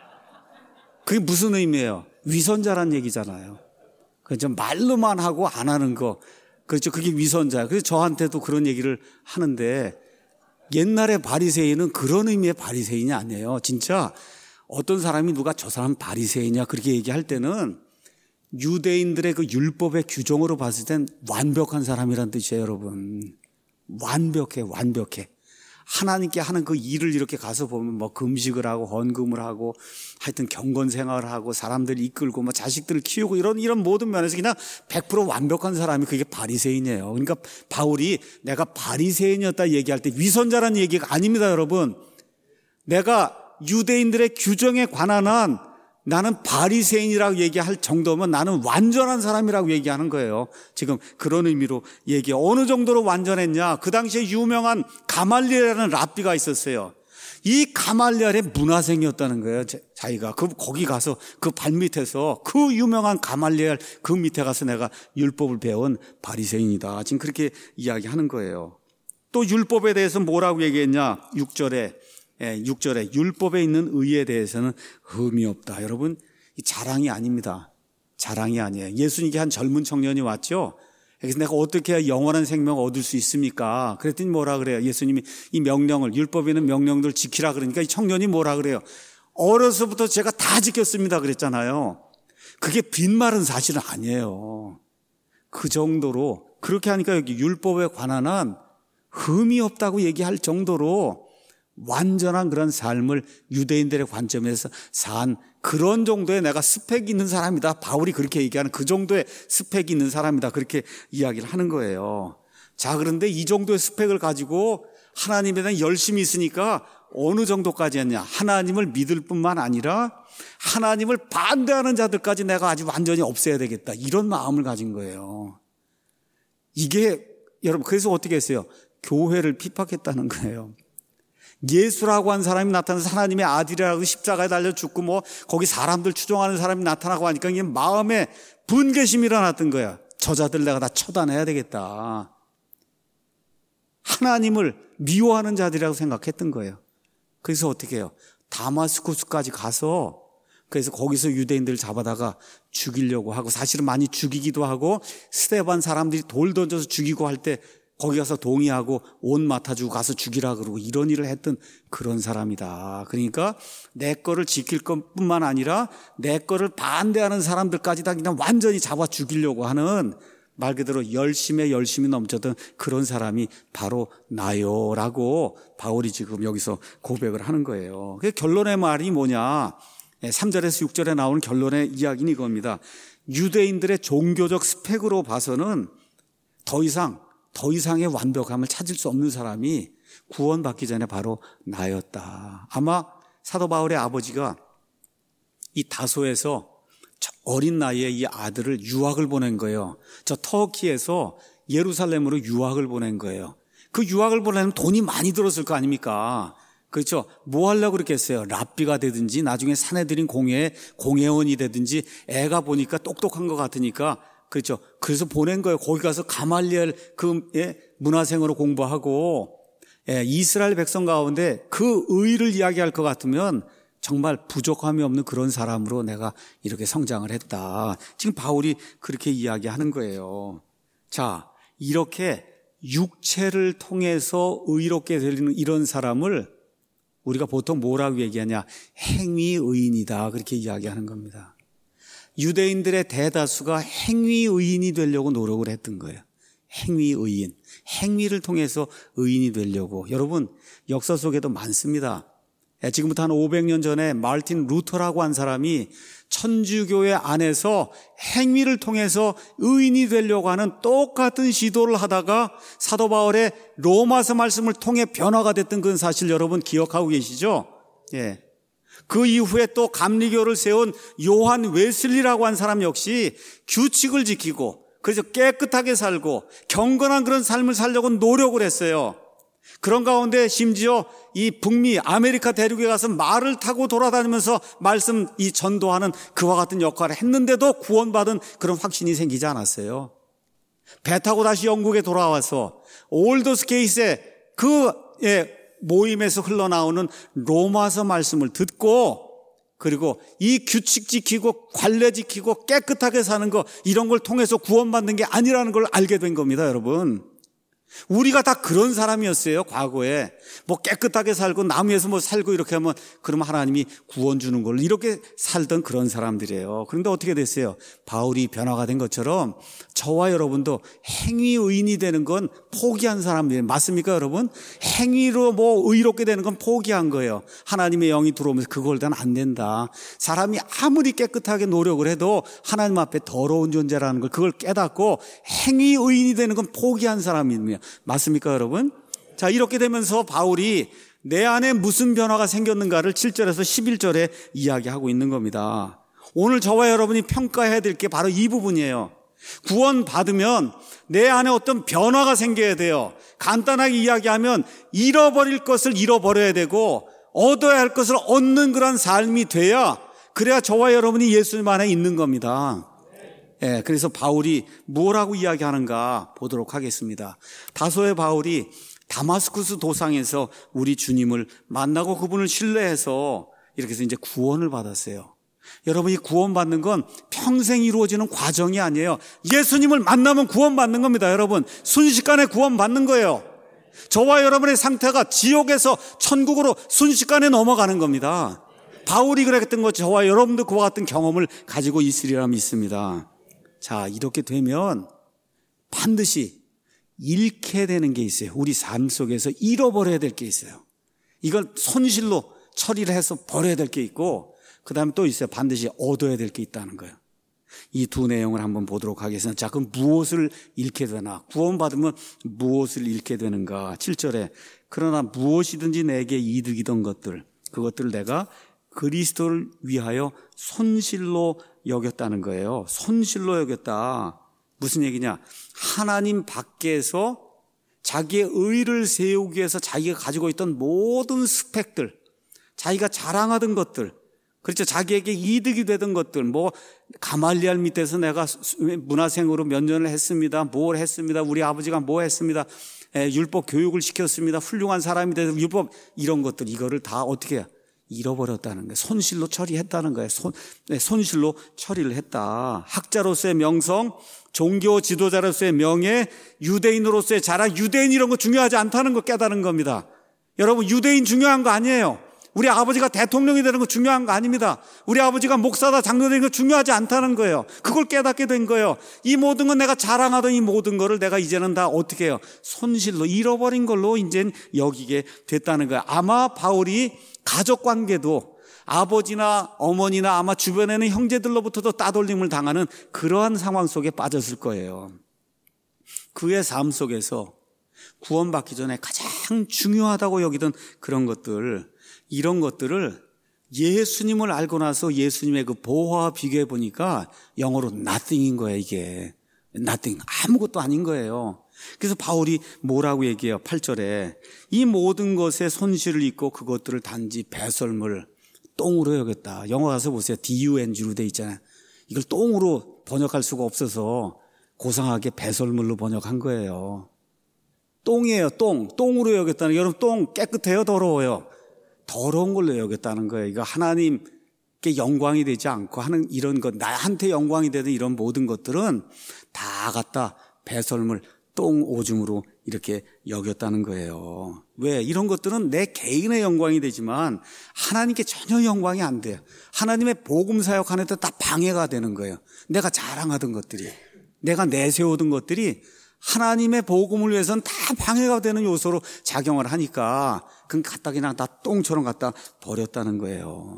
[SPEAKER 1] 그게 무슨 의미예요? 위선자란 얘기잖아요. 그죠? 말로만 하고 안 하는 거. 그렇죠. 그게 위선자예요. 그래서 저한테도 그런 얘기를 하는데 옛날에 바리새인은 그런 의미의 바리새인이 아니에요. 진짜 어떤 사람이 누가 저 사람 바리새인이야 그렇게 얘기할 때는 유대인들의 그 율법의 규정으로 봤을 땐 완벽한 사람이란 뜻이에요, 여러분. 완벽해, 완벽해. 하나님께 하는 그 일을 이렇게 가서 보면 뭐 금식을 하고 헌금을 하고 하여튼 경건 생활을 하고 사람들 이끌고 뭐 자식들을 키우고 이런 이런 모든 면에서 그냥 백 퍼센트 완벽한 사람이 그게 바리새인이에요. 그러니까 바울이 내가 바리새인이었다 얘기할 때 위선자라는 얘기가 아닙니다, 여러분. 내가 유대인들의 규정에 관한 한 나는 바리새인이라고 얘기할 정도면 나는 완전한 사람이라고 얘기하는 거예요. 지금 그런 의미로 얘기해요. 어느 정도로 완전했냐? 그 당시에 유명한 가말리엘이라는 랍비가 있었어요. 이 가말리엘의 문화생이었다는 거예요. 자기가 그 거기 가서 그 발밑에서 그 유명한 가말리엘 그 밑에 가서 내가 율법을 배운 바리새인이다. 지금 그렇게 이야기하는 거예요. 또 율법에 대해서 뭐라고 얘기했냐? 육 절에 예, 육 절에 율법에 있는 의에 대해서는 흠이 없다. 여러분, 이 자랑이 아닙니다. 자랑이 아니에요. 예수님께 한 젊은 청년이 왔죠. 그래서 내가 어떻게 해야 영원한 생명을 얻을 수 있습니까? 그랬더니 뭐라 그래요? 예수님이 이 명령을, 율법에 있는 명령들을 지키라 그러니까 이 청년이 뭐라 그래요? 어려서부터 제가 다 지켰습니다 그랬잖아요. 그게 빈말은 사실은 아니에요. 그 정도로 그렇게 하니까 여기 율법에 관한 한 흠이 없다고 얘기할 정도로 완전한 그런 삶을 유대인들의 관점에서 산 그런 정도의 내가 스펙이 있는 사람이다. 바울이 그렇게 얘기하는 그 정도의 스펙이 있는 사람이다. 그렇게 이야기를 하는 거예요. 자, 그런데 이 정도의 스펙을 가지고 하나님에 대한 열심히 있으니까 어느 정도까지 했냐? 하나님을 믿을 뿐만 아니라 하나님을 반대하는 자들까지 내가 아주 완전히 없애야 되겠다. 이런 마음을 가진 거예요. 이게 여러분, 그래서 어떻게 했어요? 교회를 핍박했다는 거예요. 예수라고 한 사람이 나타나서 하나님의 아들이라고 십자가에 달려 죽고 뭐 거기 사람들 추종하는 사람이 나타나고 하니까 이게 마음에 분개심이 일어났던 거야. 저자들 내가 다 처단해야 되겠다. 하나님을 미워하는 자들이라고 생각했던 거예요. 그래서 어떻게 해요? 다마스쿠스까지 가서 그래서 거기서 유대인들을 잡아다가 죽이려고 하고, 사실은 많이 죽이기도 하고, 스데반 사람들이 돌 던져서 죽이고 할 때 거기 가서 동의하고 옷 맡아주고 가서 죽이라 그러고 이런 일을 했던 그런 사람이다. 그러니까 내 거를 지킬 것뿐만 아니라 내 거를 반대하는 사람들까지 다 그냥 완전히 잡아 죽이려고 하는, 말 그대로 열심에 열심이 넘쳤던 그런 사람이 바로 나요라고 바울이 지금 여기서 고백을 하는 거예요. 그 결론의 말이 뭐냐? 삼 절에서 육 절에 나오는 결론의 이야기는 이겁니다. 유대인들의 종교적 스펙으로 봐서는 더 이상 더 이상의 완벽함을 찾을 수 없는 사람이 구원받기 전에 바로 나였다. 아마 사도 바울의 아버지가 이 다소에서 어린 나이에 이 아들을 유학을 보낸 거예요. 저 터키에서 예루살렘으로 유학을 보낸 거예요. 그 유학을 보내면 돈이 많이 들었을 거 아닙니까? 그렇죠. 뭐 하려고 그렇게 했어요? 랍비가 되든지 나중에 사내들인 공회, 공회원이 되든지, 애가 보니까 똑똑한 것 같으니까, 그렇죠. 그래서 보낸 거예요. 거기 가서 가말리엘 그 예, 문화생으로 공부하고, 예, 이스라엘 백성 가운데 그 의의를 이야기할 것 같으면 정말 부족함이 없는 그런 사람으로 내가 이렇게 성장을 했다. 지금 바울이 그렇게 이야기하는 거예요. 자, 이렇게 육체를 통해서 의롭게 되는 이런 사람을 우리가 보통 뭐라고 얘기하냐? 행위의인이다. 그렇게 이야기하는 겁니다. 유대인들의 대다수가 행위의인이 되려고 노력을 했던 거예요. 행위의인. 행위를 통해서 의인이 되려고. 여러분, 역사 속에도 많습니다. 지금부터 한 오백 년 전에 마르틴 루터라고 한 사람이 천주교회 안에서 행위를 통해서 의인이 되려고 하는 똑같은 시도를 하다가 사도 바울의 로마서 말씀을 통해 변화가 됐던 그 사실 여러분 기억하고 계시죠? 예. 그 이후에 또 감리교를 세운 요한 웨슬리라고 한 사람 역시 규칙을 지키고, 그래서 깨끗하게 살고 경건한 그런 삶을 살려고 노력을 했어요. 그런 가운데 심지어 이 북미 아메리카 대륙에 가서 말을 타고 돌아다니면서 말씀 이 전도하는 그와 같은 역할을 했는데도 구원받은 그런 확신이 생기지 않았어요. 배 타고 다시 영국에 돌아와서 올더스게이트의 그 예, 모임에서 흘러나오는 로마서 말씀을 듣고, 그리고 이 규칙 지키고 관례 지키고 깨끗하게 사는 거, 이런 걸 통해서 구원받는 게 아니라는 걸 알게 된 겁니다, 여러분. 우리가 다 그런 사람이었어요, 과거에. 뭐 깨끗하게 살고 나무에서 뭐 살고 이렇게 하면 그러면 하나님이 구원 주는 걸로 이렇게 살던 그런 사람들이에요. 그런데 어떻게 됐어요? 바울이 변화가 된 것처럼 저와 여러분도 행위의인이 되는 건 포기한 사람들이에요. 맞습니까, 여러분? 행위로 뭐 의롭게 되는 건 포기한 거예요. 하나님의 영이 들어오면서 그걸 단 안 된다. 사람이 아무리 깨끗하게 노력을 해도 하나님 앞에 더러운 존재라는 걸 그걸 깨닫고 행위의인이 되는 건 포기한 사람입니다. 맞습니까, 여러분? 자, 이렇게 되면서 바울이 내 안에 무슨 변화가 생겼는가를 칠 절에서 십일 절에 이야기하고 있는 겁니다. 오늘 저와 여러분이 평가해야 될 게 바로 이 부분이에요. 구원 받으면 내 안에 어떤 변화가 생겨야 돼요. 간단하게 이야기하면 잃어버릴 것을 잃어버려야 되고 얻어야 할 것을 얻는 그런 삶이 돼야, 그래야 저와 여러분이 예수님 안에 있는 겁니다. 예, 그래서 바울이 뭐라고 이야기하는가 보도록 하겠습니다. 다소의 바울이 다마스쿠스 도상에서 우리 주님을 만나고 그분을 신뢰해서 이렇게 해서 이제 구원을 받았어요. 여러분이 구원받는 건 평생 이루어지는 과정이 아니에요. 예수님을 만나면 구원받는 겁니다, 여러분. 순식간에 구원받는 거예요. 저와 여러분의 상태가 지옥에서 천국으로 순식간에 넘어가는 겁니다. 바울이 그랬던 것, 저와 여러분도 그와 같은 경험을 가지고 있으리라 믿습니다. 자, 이렇게 되면 반드시 잃게 되는 게 있어요. 우리 삶 속에서 잃어버려야 될 게 있어요. 이걸 손실로 처리를 해서 버려야 될 게 있고, 그 다음에 또 있어요. 반드시 얻어야 될 게 있다는 거예요. 이 두 내용을 한번 보도록 하겠습니다. 자, 그럼 무엇을 잃게 되나? 구원받으면 무엇을 잃게 되는가? 칠 절에 그러나 무엇이든지 내게 이득이던 것들, 그것들을 내가 그리스도를 위하여 손실로 여겼다는 거예요. 손실로 여겼다. 무슨 얘기냐? 하나님 밖에서 자기의 의를 세우기 위해서 자기가 가지고 있던 모든 스펙들, 자기가 자랑하던 것들, 그렇죠. 자기에게 이득이 되던 것들, 뭐 가말리알 밑에서 내가 문화생으로 몇 년을 했습니다. 뭘 했습니다. 우리 아버지가 뭐 했습니다. 에, 율법 교육을 시켰습니다. 훌륭한 사람이 돼서 율법 이런 것들 이거를 다 어떻게 해요? 잃어버렸다는 거예요. 손실로 처리했다는 거예요. 손, 네, 손실로 처리를 했다. 학자로서의 명성, 종교 지도자로서의 명예, 유대인으로서의 자랑, 유대인 이런 거 중요하지 않다는 거 깨달은 겁니다. 여러분, 유대인 중요한 거 아니에요. 우리 아버지가 대통령이 되는 거 중요한 거 아닙니다. 우리 아버지가 목사다 장로 되는 거 중요하지 않다는 거예요. 그걸 깨닫게 된 거예요. 이 모든 건 내가 자랑하던 이 모든 거를 내가 이제는 다 어떻게 해요? 손실로 잃어버린 걸로 이제 여기게 됐다는 거예요. 아마 바울이 가족 관계도 아버지나 어머니나 아마 주변에는 형제들로부터도 따돌림을 당하는 그러한 상황 속에 빠졌을 거예요. 그의 삶 속에서 구원받기 전에 가장 중요하다고 여기던 그런 것들, 이런 것들을 예수님을 알고 나서 예수님의 그 보화와 비교해 보니까 영어로 nothing인 거예요. 이게 nothing, 아무것도 아닌 거예요. 그래서 바울이 뭐라고 얘기해요? 팔 절에 이 모든 것에 손실을 입고 그것들을 단지 배설물, 똥으로 여겼다. 영어 가서 보세요. 디-유-엔-지로 돼 있잖아요. 이걸 똥으로 번역할 수가 없어서 고상하게 배설물로 번역한 거예요. 똥이에요. 똥. 똥으로 여겼다는. 여러분, 똥 깨끗해요? 더러워요? 더러운 걸로 여겼다는 거예요. 이거 하나님께 영광이 되지 않고 하는 이런 것, 나한테 영광이 되는 이런 모든 것들은 다 갖다 배설물, 똥 오줌으로 이렇게 여겼다는 거예요. 왜? 이런 것들은 내 개인의 영광이 되지만 하나님께 전혀 영광이 안 돼요. 하나님의 복음 사역하는데 다 방해가 되는 거예요. 내가 자랑하던 것들이, 내가 내세우던 것들이 하나님의 복음을 위해서는 다 방해가 되는 요소로 작용을 하니까 그건 갖다 그냥 다 똥처럼 갖다 버렸다는 거예요.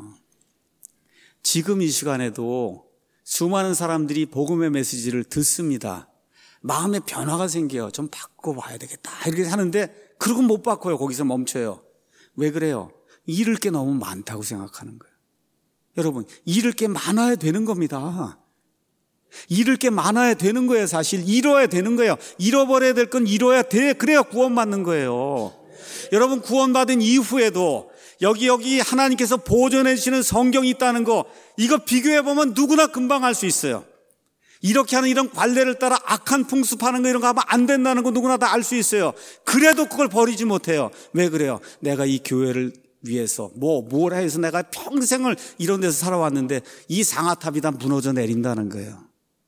[SPEAKER 1] 지금 이 시간에도 수많은 사람들이 복음의 메시지를 듣습니다. 마음에 변화가 생겨요. 좀 바꿔봐야 되겠다 이렇게 하는데 그러고 못 바꿔요. 거기서 멈춰요. 왜 그래요? 잃을 게 너무 많다고 생각하는 거예요. 여러분, 잃을 게 많아야 되는 겁니다. 잃을 게 많아야 되는 거예요. 사실 잃어야 되는 거예요. 잃어버려야 될 건 잃어야 돼. 그래야 구원받는 거예요. 여러분, 구원받은 이후에도 여기 여기 하나님께서 보존해 주시는 성경이 있다는 거, 이거 비교해보면 누구나 금방 알 수 있어요. 이렇게 하는 이런 관례를 따라 악한 풍습하는 거 이런 거 하면 안 된다는 거 누구나 다 알 수 있어요. 그래도 그걸 버리지 못해요. 왜 그래요? 내가 이 교회를 위해서 뭐 뭘 해서 내가 평생을 이런 데서 살아왔는데 이 상아탑이 다 무너져 내린다는 거예요.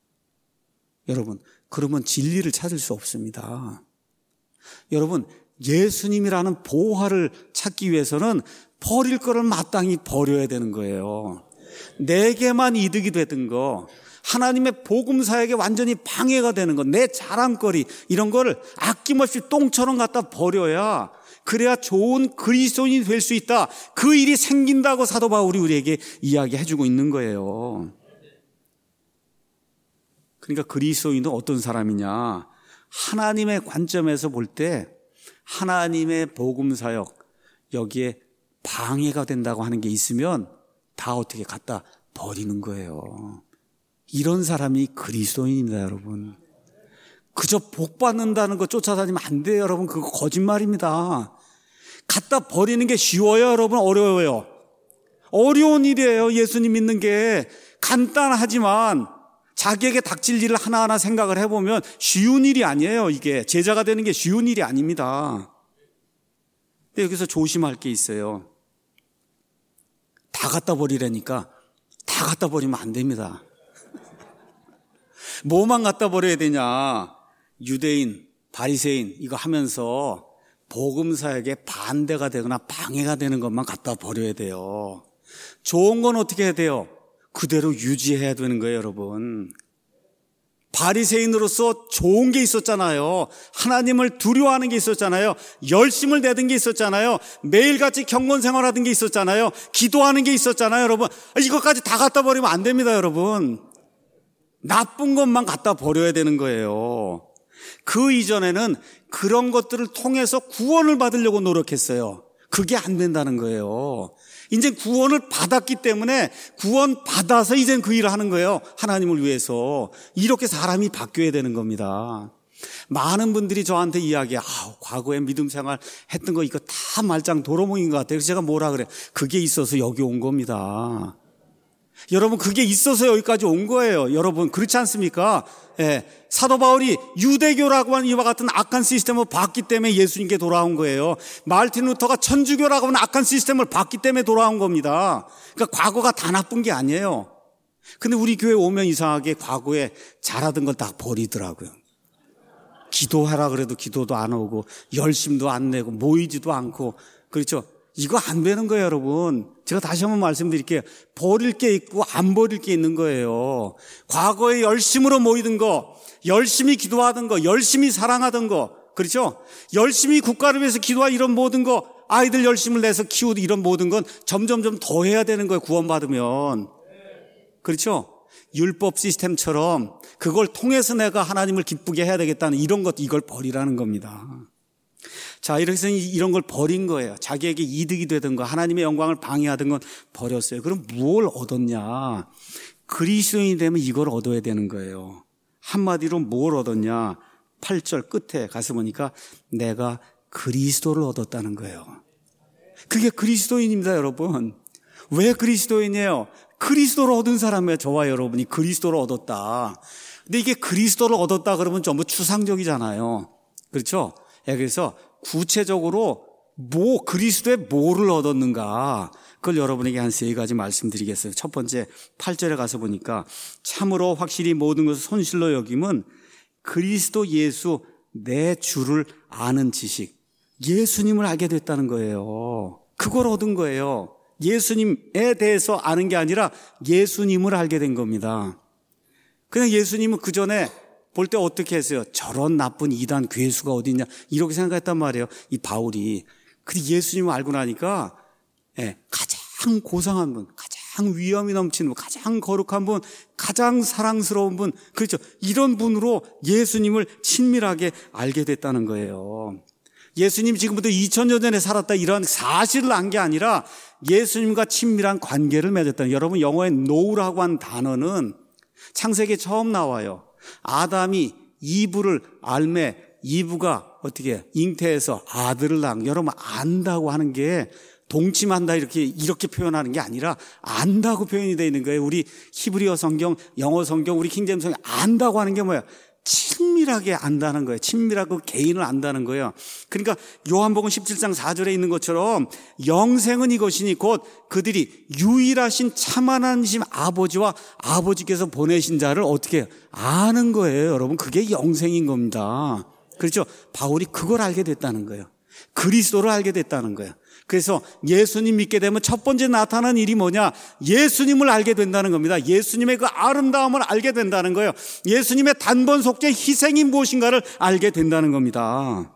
[SPEAKER 1] 여러분, 그러면 진리를 찾을 수 없습니다. 여러분, 예수님이라는 보화를 찾기 위해서는 버릴 거를 마땅히 버려야 되는 거예요. 내게만 이득이 되던 거, 하나님의 복음 사역에 완전히 방해가 되는 거, 내 자랑거리 이런 거를 아낌없이 똥처럼 갖다 버려야, 그래야 좋은 그리스도인이 될 수 있다. 그 일이 생긴다고 사도 바울이 우리에게 이야기해주고 있는 거예요. 그러니까 그리스도인은 어떤 사람이냐? 하나님의 관점에서 볼 때 하나님의 복음 사역, 여기에 방해가 된다고 하는 게 있으면 다 어떻게 갖다 버리는 거예요. 이런 사람이 그리스도인입니다, 여러분. 그저 복 받는다는 거 쫓아다니면 안 돼요, 여러분. 그거 거짓말입니다. 갖다 버리는 게 쉬워요, 여러분? 어려워요? 어려운 일이에요. 예수님 믿는 게 간단하지만 자기에게 닥칠 일을 하나하나 생각을 해보면 쉬운 일이 아니에요. 이게 제자가 되는 게 쉬운 일이 아닙니다. 근데 여기서 조심할 게 있어요. 다 갖다 버리라니까 다 갖다 버리면 안 됩니다. 뭐만 갖다 버려야 되냐? 유대인, 바리새인 이거 하면서 복음 사역에 반대가 되거나 방해가 되는 것만 갖다 버려야 돼요. 좋은 건 어떻게 해야 돼요? 그대로 유지해야 되는 거예요, 여러분. 바리새인으로서 좋은 게 있었잖아요. 하나님을 두려워하는 게 있었잖아요. 열심을 내던 게 있었잖아요. 매일같이 경건 생활하던 게 있었잖아요. 기도하는 게 있었잖아요, 여러분. 이것까지 다 갖다 버리면 안 됩니다, 여러분. 나쁜 것만 갖다 버려야 되는 거예요. 그 이전에는 그런 것들을 통해서 구원을 받으려고 노력했어요. 그게 안 된다는 거예요. 이제 구원을 받았기 때문에 구원 받아서 이제 그 일을 하는 거예요. 하나님을 위해서. 이렇게 사람이 바뀌어야 되는 겁니다. 많은 분들이 저한테 이야기해. 아, 과거에 믿음 생활 했던 거 이거 다 말짱 도로몽인 것 같아요. 그래서 제가 뭐라 그래. 그게 있어서 여기 온 겁니다. 여러분, 그게 있어서 여기까지 온 거예요. 여러분, 그렇지 않습니까? 예, 사도 바울이 유대교라고 하는 이와 같은 악한 시스템을 봤기 때문에 예수님께 돌아온 거예요. 마르틴 루터가 천주교라고 하는 악한 시스템을 봤기 때문에 돌아온 겁니다. 그러니까 과거가 다 나쁜 게 아니에요. 근데 우리 교회 오면 이상하게 과거에 잘하던 걸 다 버리더라고요. 기도하라 그래도 기도도 안 오고 열심도 안 내고 모이지도 않고. 그렇죠? 이거 안 되는 거예요, 여러분. 제가 다시 한번 말씀드릴게요. 버릴 게 있고 안 버릴 게 있는 거예요. 과거에 열심으로 모이던 거, 열심히 기도하던 거, 열심히 사랑하던 거, 그렇죠? 열심히 국가를 위해서 기도하 이런 모든 거, 아이들 열심을 내서 키우고 이런 모든 건 점점점 더 해야 되는 거예요, 구원받으면. 그렇죠? 율법 시스템처럼 그걸 통해서 내가 하나님을 기쁘게 해야 되겠다는 이런 것, 이걸 버리라는 겁니다. 자, 이렇게 해서 이런 걸 버린 거예요. 자기에게 이득이 되던 거, 하나님의 영광을 방해하던 건 버렸어요. 그럼 뭘 얻었냐? 그리스도인이 되면 이걸 얻어야 되는 거예요. 한마디로 뭘 얻었냐? 팔 절 끝에 가서 보니까 내가 그리스도를 얻었다는 거예요. 그게 그리스도인입니다, 여러분. 왜 그리스도인이에요? 그리스도를 얻은 사람이에요. 저와 여러분이 그리스도를 얻었다. 근데 이게 그리스도를 얻었다 그러면 전부 추상적이잖아요. 그렇죠? 그래서 구체적으로 뭐 그리스도의 뭐를 얻었는가, 그걸 여러분에게 한 세 가지 말씀드리겠어요. 첫 번째, 팔 절에 가서 보니까 참으로 확실히 모든 것을 손실로 여김은 그리스도 예수 내 주를 아는 지식, 예수님을 알게 됐다는 거예요. 그걸 얻은 거예요. 예수님에 대해서 아는 게 아니라 예수님을 알게 된 겁니다. 그냥 예수님은 그 전에 볼 때 어떻게 했어요? 저런 나쁜 이단 괴수가 어디 있냐 이렇게 생각했단 말이에요, 이 바울이. 근데 예수님을 알고 나니까 예, 가장 고상한 분, 가장 위엄이 넘치는 분, 가장 거룩한 분, 가장 사랑스러운 분, 그렇죠? 이런 분으로 예수님을 친밀하게 알게 됐다는 거예요. 예수님 지금부터 이천 년 전에 살았다 이런 사실을 안 게 아니라 예수님과 친밀한 관계를 맺었다. 여러분, 영어의 know라고 하는 단어는 창세기에 처음 나와요. 아담이 이브를 알매, 이브가 어떻게 잉태해서 아들을 낳은, 여러분 안다고 하는 게 동침한다 이렇게 이렇게 표현하는 게 아니라 안다고 표현이 되어 있는 거예요. 우리 히브리어 성경, 영어 성경, 우리 킹제임스 성경 안다고 하는 게 뭐예요? 친밀하게 안다는 거예요. 친밀하고 개인을 안다는 거예요. 그러니까 요한복음 십칠 장 사 절에 있는 것처럼 영생은 이것이니 곧 그들이 유일하신 참 하나님 아버지와 아버지께서 보내신 자를 어떻게 아는 거예요, 여러분. 그게 영생인 겁니다. 그렇죠? 바울이 그걸 알게 됐다는 거예요. 그리스도를 알게 됐다는 거예요. 그래서 예수님 믿게 되면 첫 번째 나타나는 일이 뭐냐? 예수님을 알게 된다는 겁니다. 예수님의 그 아름다움을 알게 된다는 거예요. 예수님의 단번 속죄 희생이 무엇인가를 알게 된다는 겁니다.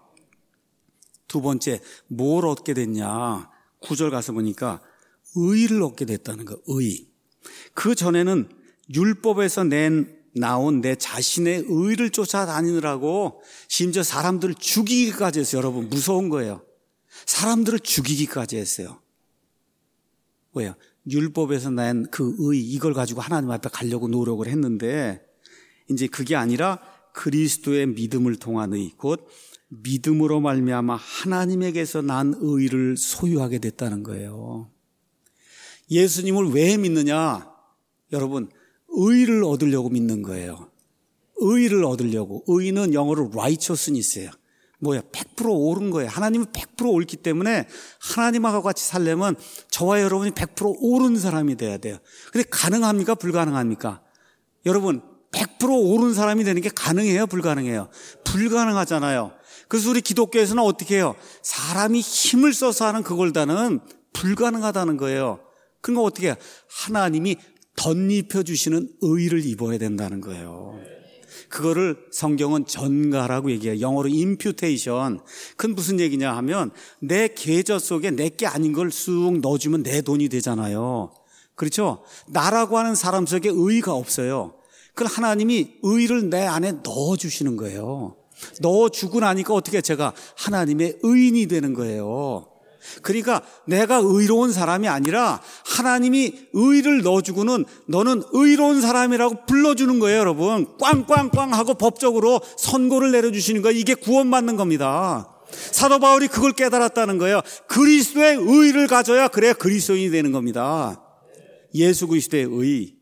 [SPEAKER 1] 두 번째, 뭘 얻게 됐냐? 구 절 가서 보니까 의를 얻게 됐다는 거예요. 의. 그 전에는 율법에서 낸 나온 내 자신의 의를 쫓아다니느라고 심지어 사람들을 죽이기까지 했어요. 여러분, 무서운 거예요. 사람들을 죽이기까지 했어요. 왜요? 율법에서 난 그 의, 이걸 가지고 하나님 앞에 가려고 노력을 했는데 이제 그게 아니라 그리스도의 믿음을 통한 의, 곧 믿음으로 말미암아 하나님에게서 난 의를 소유하게 됐다는 거예요. 예수님을 왜 믿느냐? 여러분, 의를 얻으려고 믿는 거예요. 의를 얻으려고. 의는 영어로 righteousness이에요. 뭐야? 백 퍼센트 옳은 거예요. 하나님은 백 퍼센트 옳기 때문에 하나님하고 같이 살려면 저와 여러분이 백 퍼센트 옳은 사람이 돼야 돼요. 근데 가능합니까? 불가능합니까? 여러분, 백 퍼센트 옳은 사람이 되는 게 가능해요? 불가능해요? 불가능하잖아요. 그래서 우리 기독교에서는 어떻게 해요? 사람이 힘을 써서 하는 그걸다는 불가능하다는 거예요. 그러니까 어떻게 해요? 하나님이 덧입혀주시는 의를 입어야 된다는 거예요. 그거를 성경은 전가라고 얘기해요. 영어로 imputation. 그건 무슨 얘기냐 하면 내 계좌 속에 내 게 아닌 걸 쑥 넣어주면 내 돈이 되잖아요. 그렇죠? 나라고 하는 사람 속에 의가 없어요. 그걸 하나님이 의를 내 안에 넣어주시는 거예요. 넣어주고 나니까 어떻게 제가 하나님의 의인이 되는 거예요. 그러니까 내가 의로운 사람이 아니라 하나님이 의를 넣어주고는 너는 의로운 사람이라고 불러주는 거예요, 여러분. 꽝꽝꽝 하고 법적으로 선고를 내려주시는 거예요. 이게 구원받는 겁니다. 사도 바울이 그걸 깨달았다는 거예요. 그리스도의 의를 가져야 그래야 그리스도인이 되는 겁니다. 예수 그리스도의 의.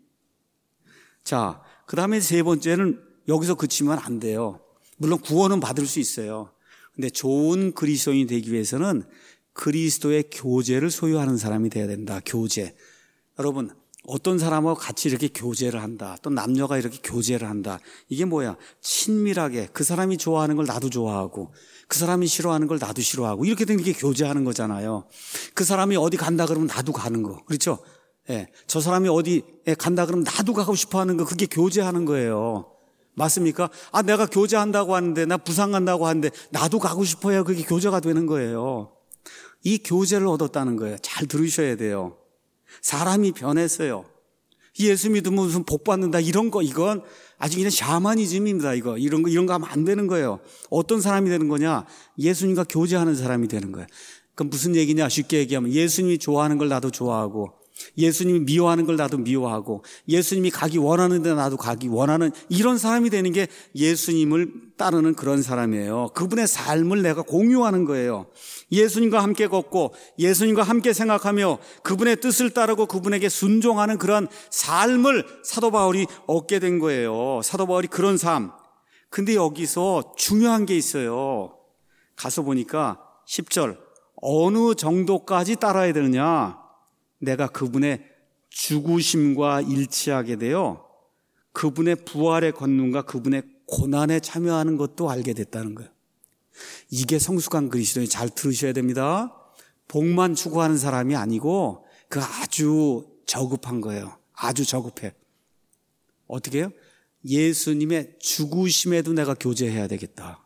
[SPEAKER 1] 자, 그 다음에 세 번째는 여기서 그치면 안 돼요. 물론 구원은 받을 수 있어요. 근데 좋은 그리스도인이 되기 위해서는 그리스도의 교제를 소유하는 사람이 돼야 된다. 교제. 여러분, 어떤 사람하고 같이 이렇게 교제를 한다. 또 남녀가 이렇게 교제를 한다. 이게 뭐야? 친밀하게 그 사람이 좋아하는 걸 나도 좋아하고 그 사람이 싫어하는 걸 나도 싫어하고 이렇게 되는 게 교제하는 거잖아요. 그 사람이 어디 간다 그러면 나도 가는 거. 그렇죠? 예. 저 사람이 어디에 간다 그러면 나도 가고 싶어 하는 거. 그게 교제하는 거예요. 맞습니까? 아, 내가 교제한다고 하는데 나 부산 간다고 하는데 나도 가고 싶어야 그게 교제가 되는 거예요. 이 교제를 얻었다는 거예요. 잘 들으셔야 돼요. 사람이 변했어요. 예수 믿으면 무슨 복 받는다 이런 거 이건 아주 그냥 샤머니즘입니다. 이거 이런 거 이런 거 하면 안 되는 거예요. 어떤 사람이 되는 거냐? 예수님과 교제하는 사람이 되는 거예요. 그럼 무슨 얘기냐? 쉽게 얘기하면 예수님이 좋아하는 걸 나도 좋아하고 예수님이 미워하는 걸 나도 미워하고 예수님이 가기 원하는 데 나도 가기 원하는 이런 사람이 되는 게 예수님을 따르는 그런 사람이에요. 그분의 삶을 내가 공유하는 거예요. 예수님과 함께 걷고 예수님과 함께 생각하며 그분의 뜻을 따르고 그분에게 순종하는 그런 삶을 사도 바울이 얻게 된 거예요. 사도 바울이 그런 삶. 근데 여기서 중요한 게 있어요. 가서 보니까 십 절 어느 정도까지 따라야 되느냐? 내가 그분의 죽으심과 일치하게 되어 그분의 부활의 권능과 그분의 고난에 참여하는 것도 알게 됐다는 거예요. 이게 성숙한 그리스도인이 잘 들으셔야 됩니다. 복만 추구하는 사람이 아니고 그 아주 저급한 거예요. 아주 저급해. 어떻게 해요? 예수님의 죽으심에도 내가 교제해야 되겠다.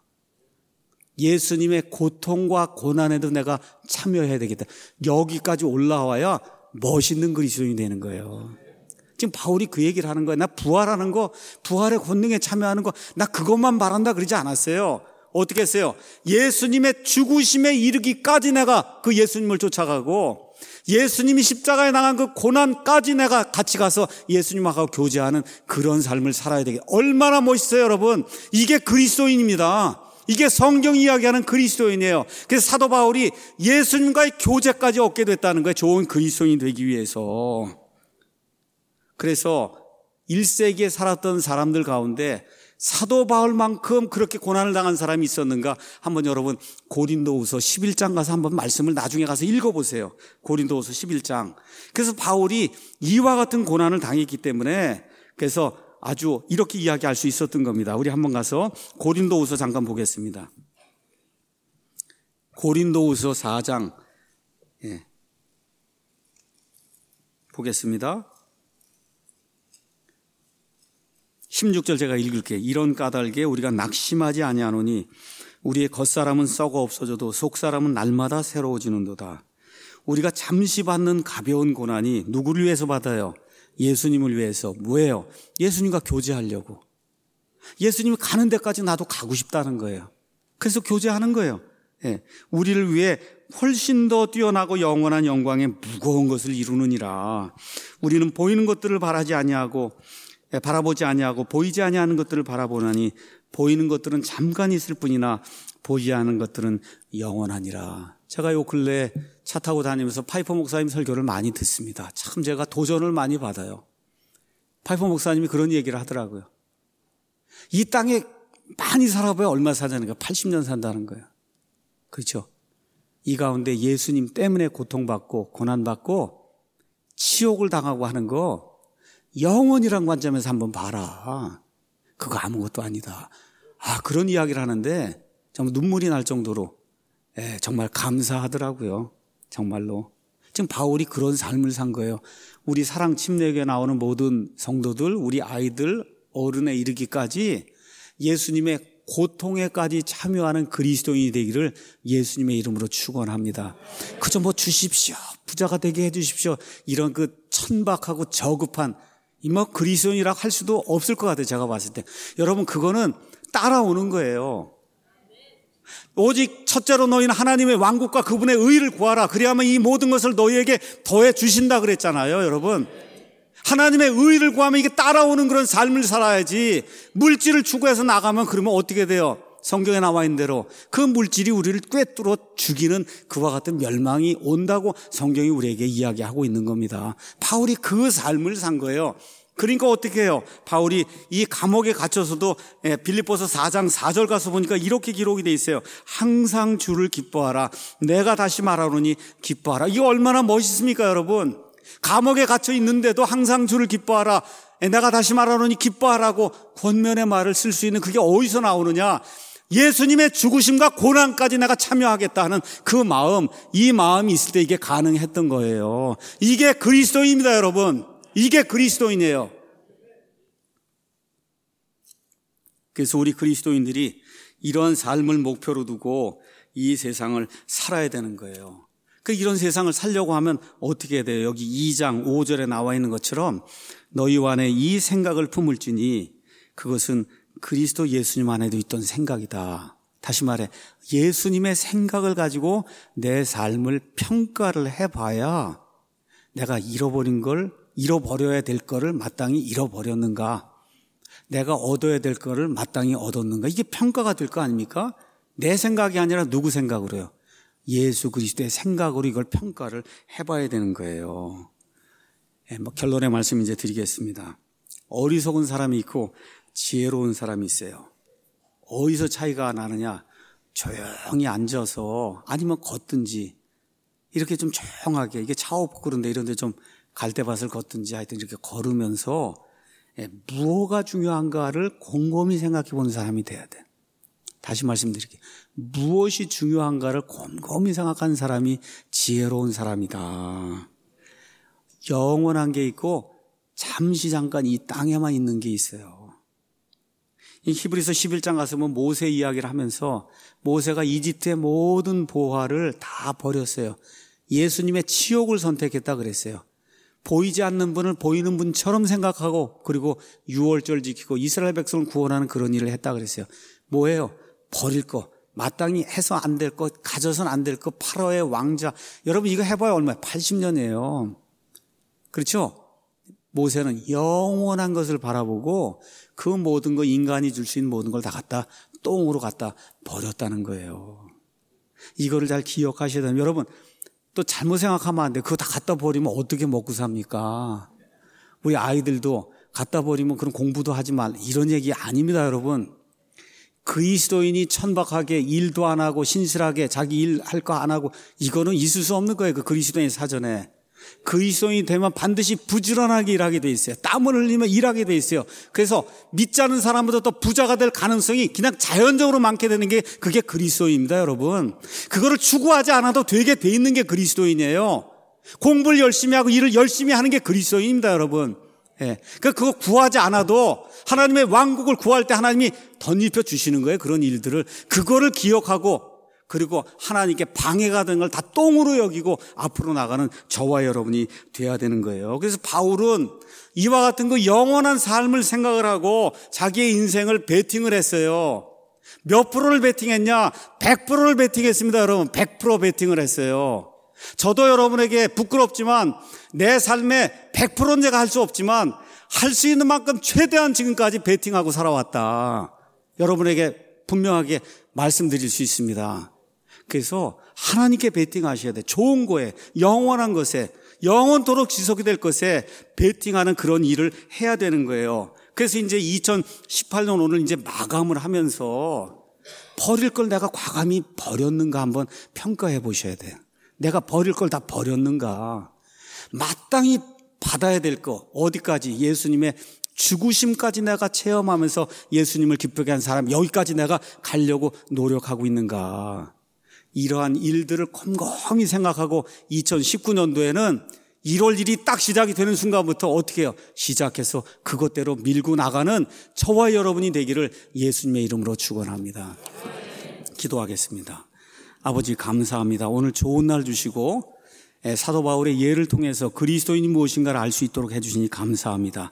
[SPEAKER 1] 예수님의 고통과 고난에도 내가 참여해야 되겠다. 여기까지 올라와야 멋있는 그리스도인이 되는 거예요. 지금 바울이 그 얘기를 하는 거예요. 나 부활하는 거, 부활의 권능에 참여하는 거, 나 그것만 바란다 그러지 않았어요. 어떻게 했어요? 예수님의 죽으심에 이르기까지 내가 그 예수님을 쫓아가고 예수님이 십자가에 나간 그 고난까지 내가 같이 가서 예수님하고 교제하는 그런 삶을 살아야 되겠다. 얼마나 멋있어요, 여러분. 이게 그리스도인입니다. 이게 성경이 이야기하는 그리스도인이에요. 그래서 사도 바울이 예수님과의 교제까지 얻게 됐다는 거예요. 좋은 그리스도인이 되기 위해서. 그래서 일 세기에 살았던 사람들 가운데 사도 바울만큼 그렇게 고난을 당한 사람이 있었는가? 한번 여러분 고린도후서 십일 장 가서 한번 말씀을 나중에 가서 읽어보세요. 고린도후서 십일 장. 그래서 바울이 이와 같은 고난을 당했기 때문에 그래서 아주 이렇게 이야기할 수 있었던 겁니다. 우리 한번 가서 고린도후서 잠깐 보겠습니다. 고린도후서 사 장 예. 보겠습니다. 십육 절 제가 읽을게요. 이런 까닭에 우리가 낙심하지 아니하노니 우리의 겉사람은 썩어 없어져도 속사람은 날마다 새로워지는도다. 우리가 잠시 받는 가벼운 고난이 누구를 위해서 받아요? 예수님을 위해서. 뭐예요? 예수님과 교제하려고. 예수님이 가는 데까지 나도 가고 싶다는 거예요. 그래서 교제하는 거예요. 예. 우리를 위해 훨씬 더 뛰어나고 영원한 영광의 무거운 것을 이루느니라. 우리는 보이는 것들을 바라지 아니하고 예, 바라보지 아니하고 보이지 아니하는 것들을 바라보나니 보이는 것들은 잠깐 있을 뿐이나 보이지 않는 것들은 영원하니라. 제가 요 근래에 차 타고 다니면서 파이퍼 목사님 설교를 많이 듣습니다. 참 제가 도전을 많이 받아요. 파이퍼 목사님이 그런 얘기를 하더라고요. 이 땅에 많이 살아봐야 얼마 사자는 거예요? 팔십 년 산다는 거예요. 그렇죠? 이 가운데 예수님 때문에 고통받고 고난받고 치욕을 당하고 하는 거 영원이란 관점에서 한번 봐라. 그거 아무것도 아니다. 아, 그런 이야기를 하는데 정말 눈물이 날 정도로 예, 정말 감사하더라고요. 정말로. 지금 바울이 그런 삶을 산 거예요. 우리 사랑 침례교에 나오는 모든 성도들, 우리 아이들, 어른에 이르기까지 예수님의 고통에까지 참여하는 그리스도인이 되기를 예수님의 이름으로 축원합니다. 그저 뭐 주십시오, 부자가 되게 해주십시오, 이런 그 천박하고 저급한 이 뭐 그리스도인이라고 할 수도 없을 것 같아요. 제가 봤을 때. 여러분, 그거는 따라오는 거예요. 오직 첫째로 너희는 하나님의 왕국과 그분의 의를 구하라. 그리하면 이 모든 것을 너희에게 더해 주신다 그랬잖아요, 여러분. 하나님의 의를 구하면 이게 따라오는 그런 삶을 살아야지. 물질을 추구해서 나가면 그러면 어떻게 돼요? 성경에 나와 있는 대로 그 물질이 우리를 꿰뚫어 죽이는 그와 같은 멸망이 온다고 성경이 우리에게 이야기하고 있는 겁니다. 바울이 그 삶을 산 거예요. 그러니까 어떻게 해요? 바울이 이 감옥에 갇혀서도 빌립보서 사 장 사 절 가서 보니까 이렇게 기록이 돼 있어요. 항상 주를 기뻐하라. 내가 다시 말하노니 기뻐하라. 이거 얼마나 멋있습니까, 여러분? 감옥에 갇혀 있는데도 항상 주를 기뻐하라. 내가 다시 말하노니 기뻐하라고 권면의 말을 쓸 수 있는 그게 어디서 나오느냐? 예수님의 죽으심과 고난까지 내가 참여하겠다 하는 그 마음, 이 마음이 있을 때 이게 가능했던 거예요. 이게 그리스도인입니다, 여러분. 이게 그리스도인이에요. 그래서 우리 그리스도인들이 이런 삶을 목표로 두고 이 세상을 살아야 되는 거예요. 그 이런 세상을 살려고 하면 어떻게 해야 돼요? 여기 이 장 오 절에 나와 있는 것처럼 너희 안에 이 생각을 품을지니 그것은 그리스도 예수님 안에도 있던 생각이다. 다시 말해 예수님의 생각을 가지고 내 삶을 평가를 해봐야 내가 잃어버린 걸 잃어버려야 될 거를 마땅히 잃어버렸는가, 내가 얻어야 될 거를 마땅히 얻었는가, 이게 평가가 될 거 아닙니까? 내 생각이 아니라 누구 생각으로요? 예수 그리스도의 생각으로 이걸 평가를 해봐야 되는 거예요. 예, 뭐 결론의 말씀 이제 드리겠습니다. 어리석은 사람이 있고 지혜로운 사람이 있어요. 어디서 차이가 나느냐? 조용히 앉아서 아니면 걷든지 이렇게 좀 조용하게, 이게 차 없고 그런데 이런 데 좀 갈대밭을 걷든지 하여튼 이렇게 걸으면서 예, 무엇가 중요한가를 곰곰이 생각해 보는 사람이 돼야 돼. 다시 말씀드릴게요. 무엇이 중요한가를 곰곰이 생각한 사람이 지혜로운 사람이다. 영원한 게 있고 잠시 잠깐 이 땅에만 있는 게 있어요. 이 히브리서 십일 장 가서 보면 모세 이야기를 하면서 모세가 이집트의 모든 보화를 다 버렸어요. 예수님의 치욕을 선택했다 그랬어요. 보이지 않는 분을 보이는 분처럼 생각하고 그리고 유월절 지키고 이스라엘 백성을 구원하는 그런 일을 했다 그랬어요. 뭐예요? 버릴 거, 마땅히 해서 안 될 거, 가져서는 안 될 거, 파라오의 왕자. 여러분 이거 해봐야 얼마예요? 팔십 년이에요. 그렇죠? 모세는 영원한 것을 바라보고 그 모든 거, 인간이 줄 수 있는 모든 걸 다 갖다 똥으로 갖다 버렸다는 거예요. 이거를 잘 기억하셔야 돼요. 여러분 또 잘못 생각하면 안 돼요. 그거 다 갖다 버리면 어떻게 먹고 삽니까? 우리 아이들도 갖다 버리면 그런 공부도 하지 말, 이런 얘기 아닙니다, 여러분. 그리스도인이 천박하게 일도 안 하고 신실하게 자기 일 할 거 안 하고 이거는 있을 수 없는 거예요. 그 그리스도인 사전에. 그리스도인이 되면 반드시 부지런하게 일하게 돼 있어요. 땀을 흘리면 일하게 돼 있어요. 그래서 믿지 않은 사람보다 더 부자가 될 가능성이 그냥 자연적으로 많게 되는 게 그게 그리스도인입니다, 여러분. 그거를 추구하지 않아도 되게 돼 있는 게 그리스도인이에요. 공부를 열심히 하고 일을 열심히 하는 게 그리스도인입니다, 여러분. 예. 그러니까 그거 구하지 않아도 하나님의 왕국을 구할 때 하나님이 덧입혀 주시는 거예요. 그런 일들을. 그거를 기억하고 그리고 하나님께 방해가 된 걸 다 똥으로 여기고 앞으로 나가는 저와 여러분이 돼야 되는 거예요. 그래서 바울은 이와 같은 그 영원한 삶을 생각을 하고 자기의 인생을 베팅을 했어요. 몇 프로를 베팅했냐? 백 프로를 베팅했습니다, 여러분. 백 퍼센트 베팅을 했어요. 저도 여러분에게 부끄럽지만 내 삶에 백 퍼센트는 제가 할 수 없지만 할 수 있는 만큼 최대한 지금까지 베팅하고 살아왔다. 여러분에게 분명하게 말씀드릴 수 있습니다. 그래서 하나님께 베팅하셔야 돼. 좋은 거에, 영원한 것에, 영원토록 지속이 될 것에 베팅하는 그런 일을 해야 되는 거예요. 그래서 이제 이천십팔 년 오늘 이제 마감을 하면서 버릴 걸 내가 과감히 버렸는가 한번 평가해 보셔야 돼요. 내가 버릴 걸 다 버렸는가. 마땅히 받아야 될 거 어디까지? 예수님의 죽으심까지 내가 체험하면서 예수님을 기쁘게 한 사람, 여기까지 내가 가려고 노력하고 있는가. 이러한 일들을 곰곰이 생각하고 이천십구 년도에는 일월 일일이 딱 시작이 되는 순간부터 어떻게 해요? 시작해서 그것대로 밀고 나가는 저와 여러분이 되기를 예수님의 이름으로 축원합니다. 기도하겠습니다. 아버지 감사합니다. 오늘 좋은 날 주시고 사도 바울의 예를 통해서 그리스도인이 무엇인가를 알 수 있도록 해주시니 감사합니다.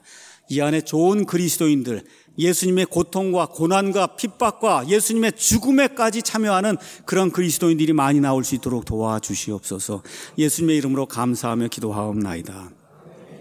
[SPEAKER 1] 이 안에 좋은 그리스도인들, 예수님의 고통과 고난과 핍박과 예수님의 죽음에까지 참여하는 그런 그리스도인들이 많이 나올 수 있도록 도와주시옵소서. 예수님의 이름으로 감사하며 기도하옵나이다.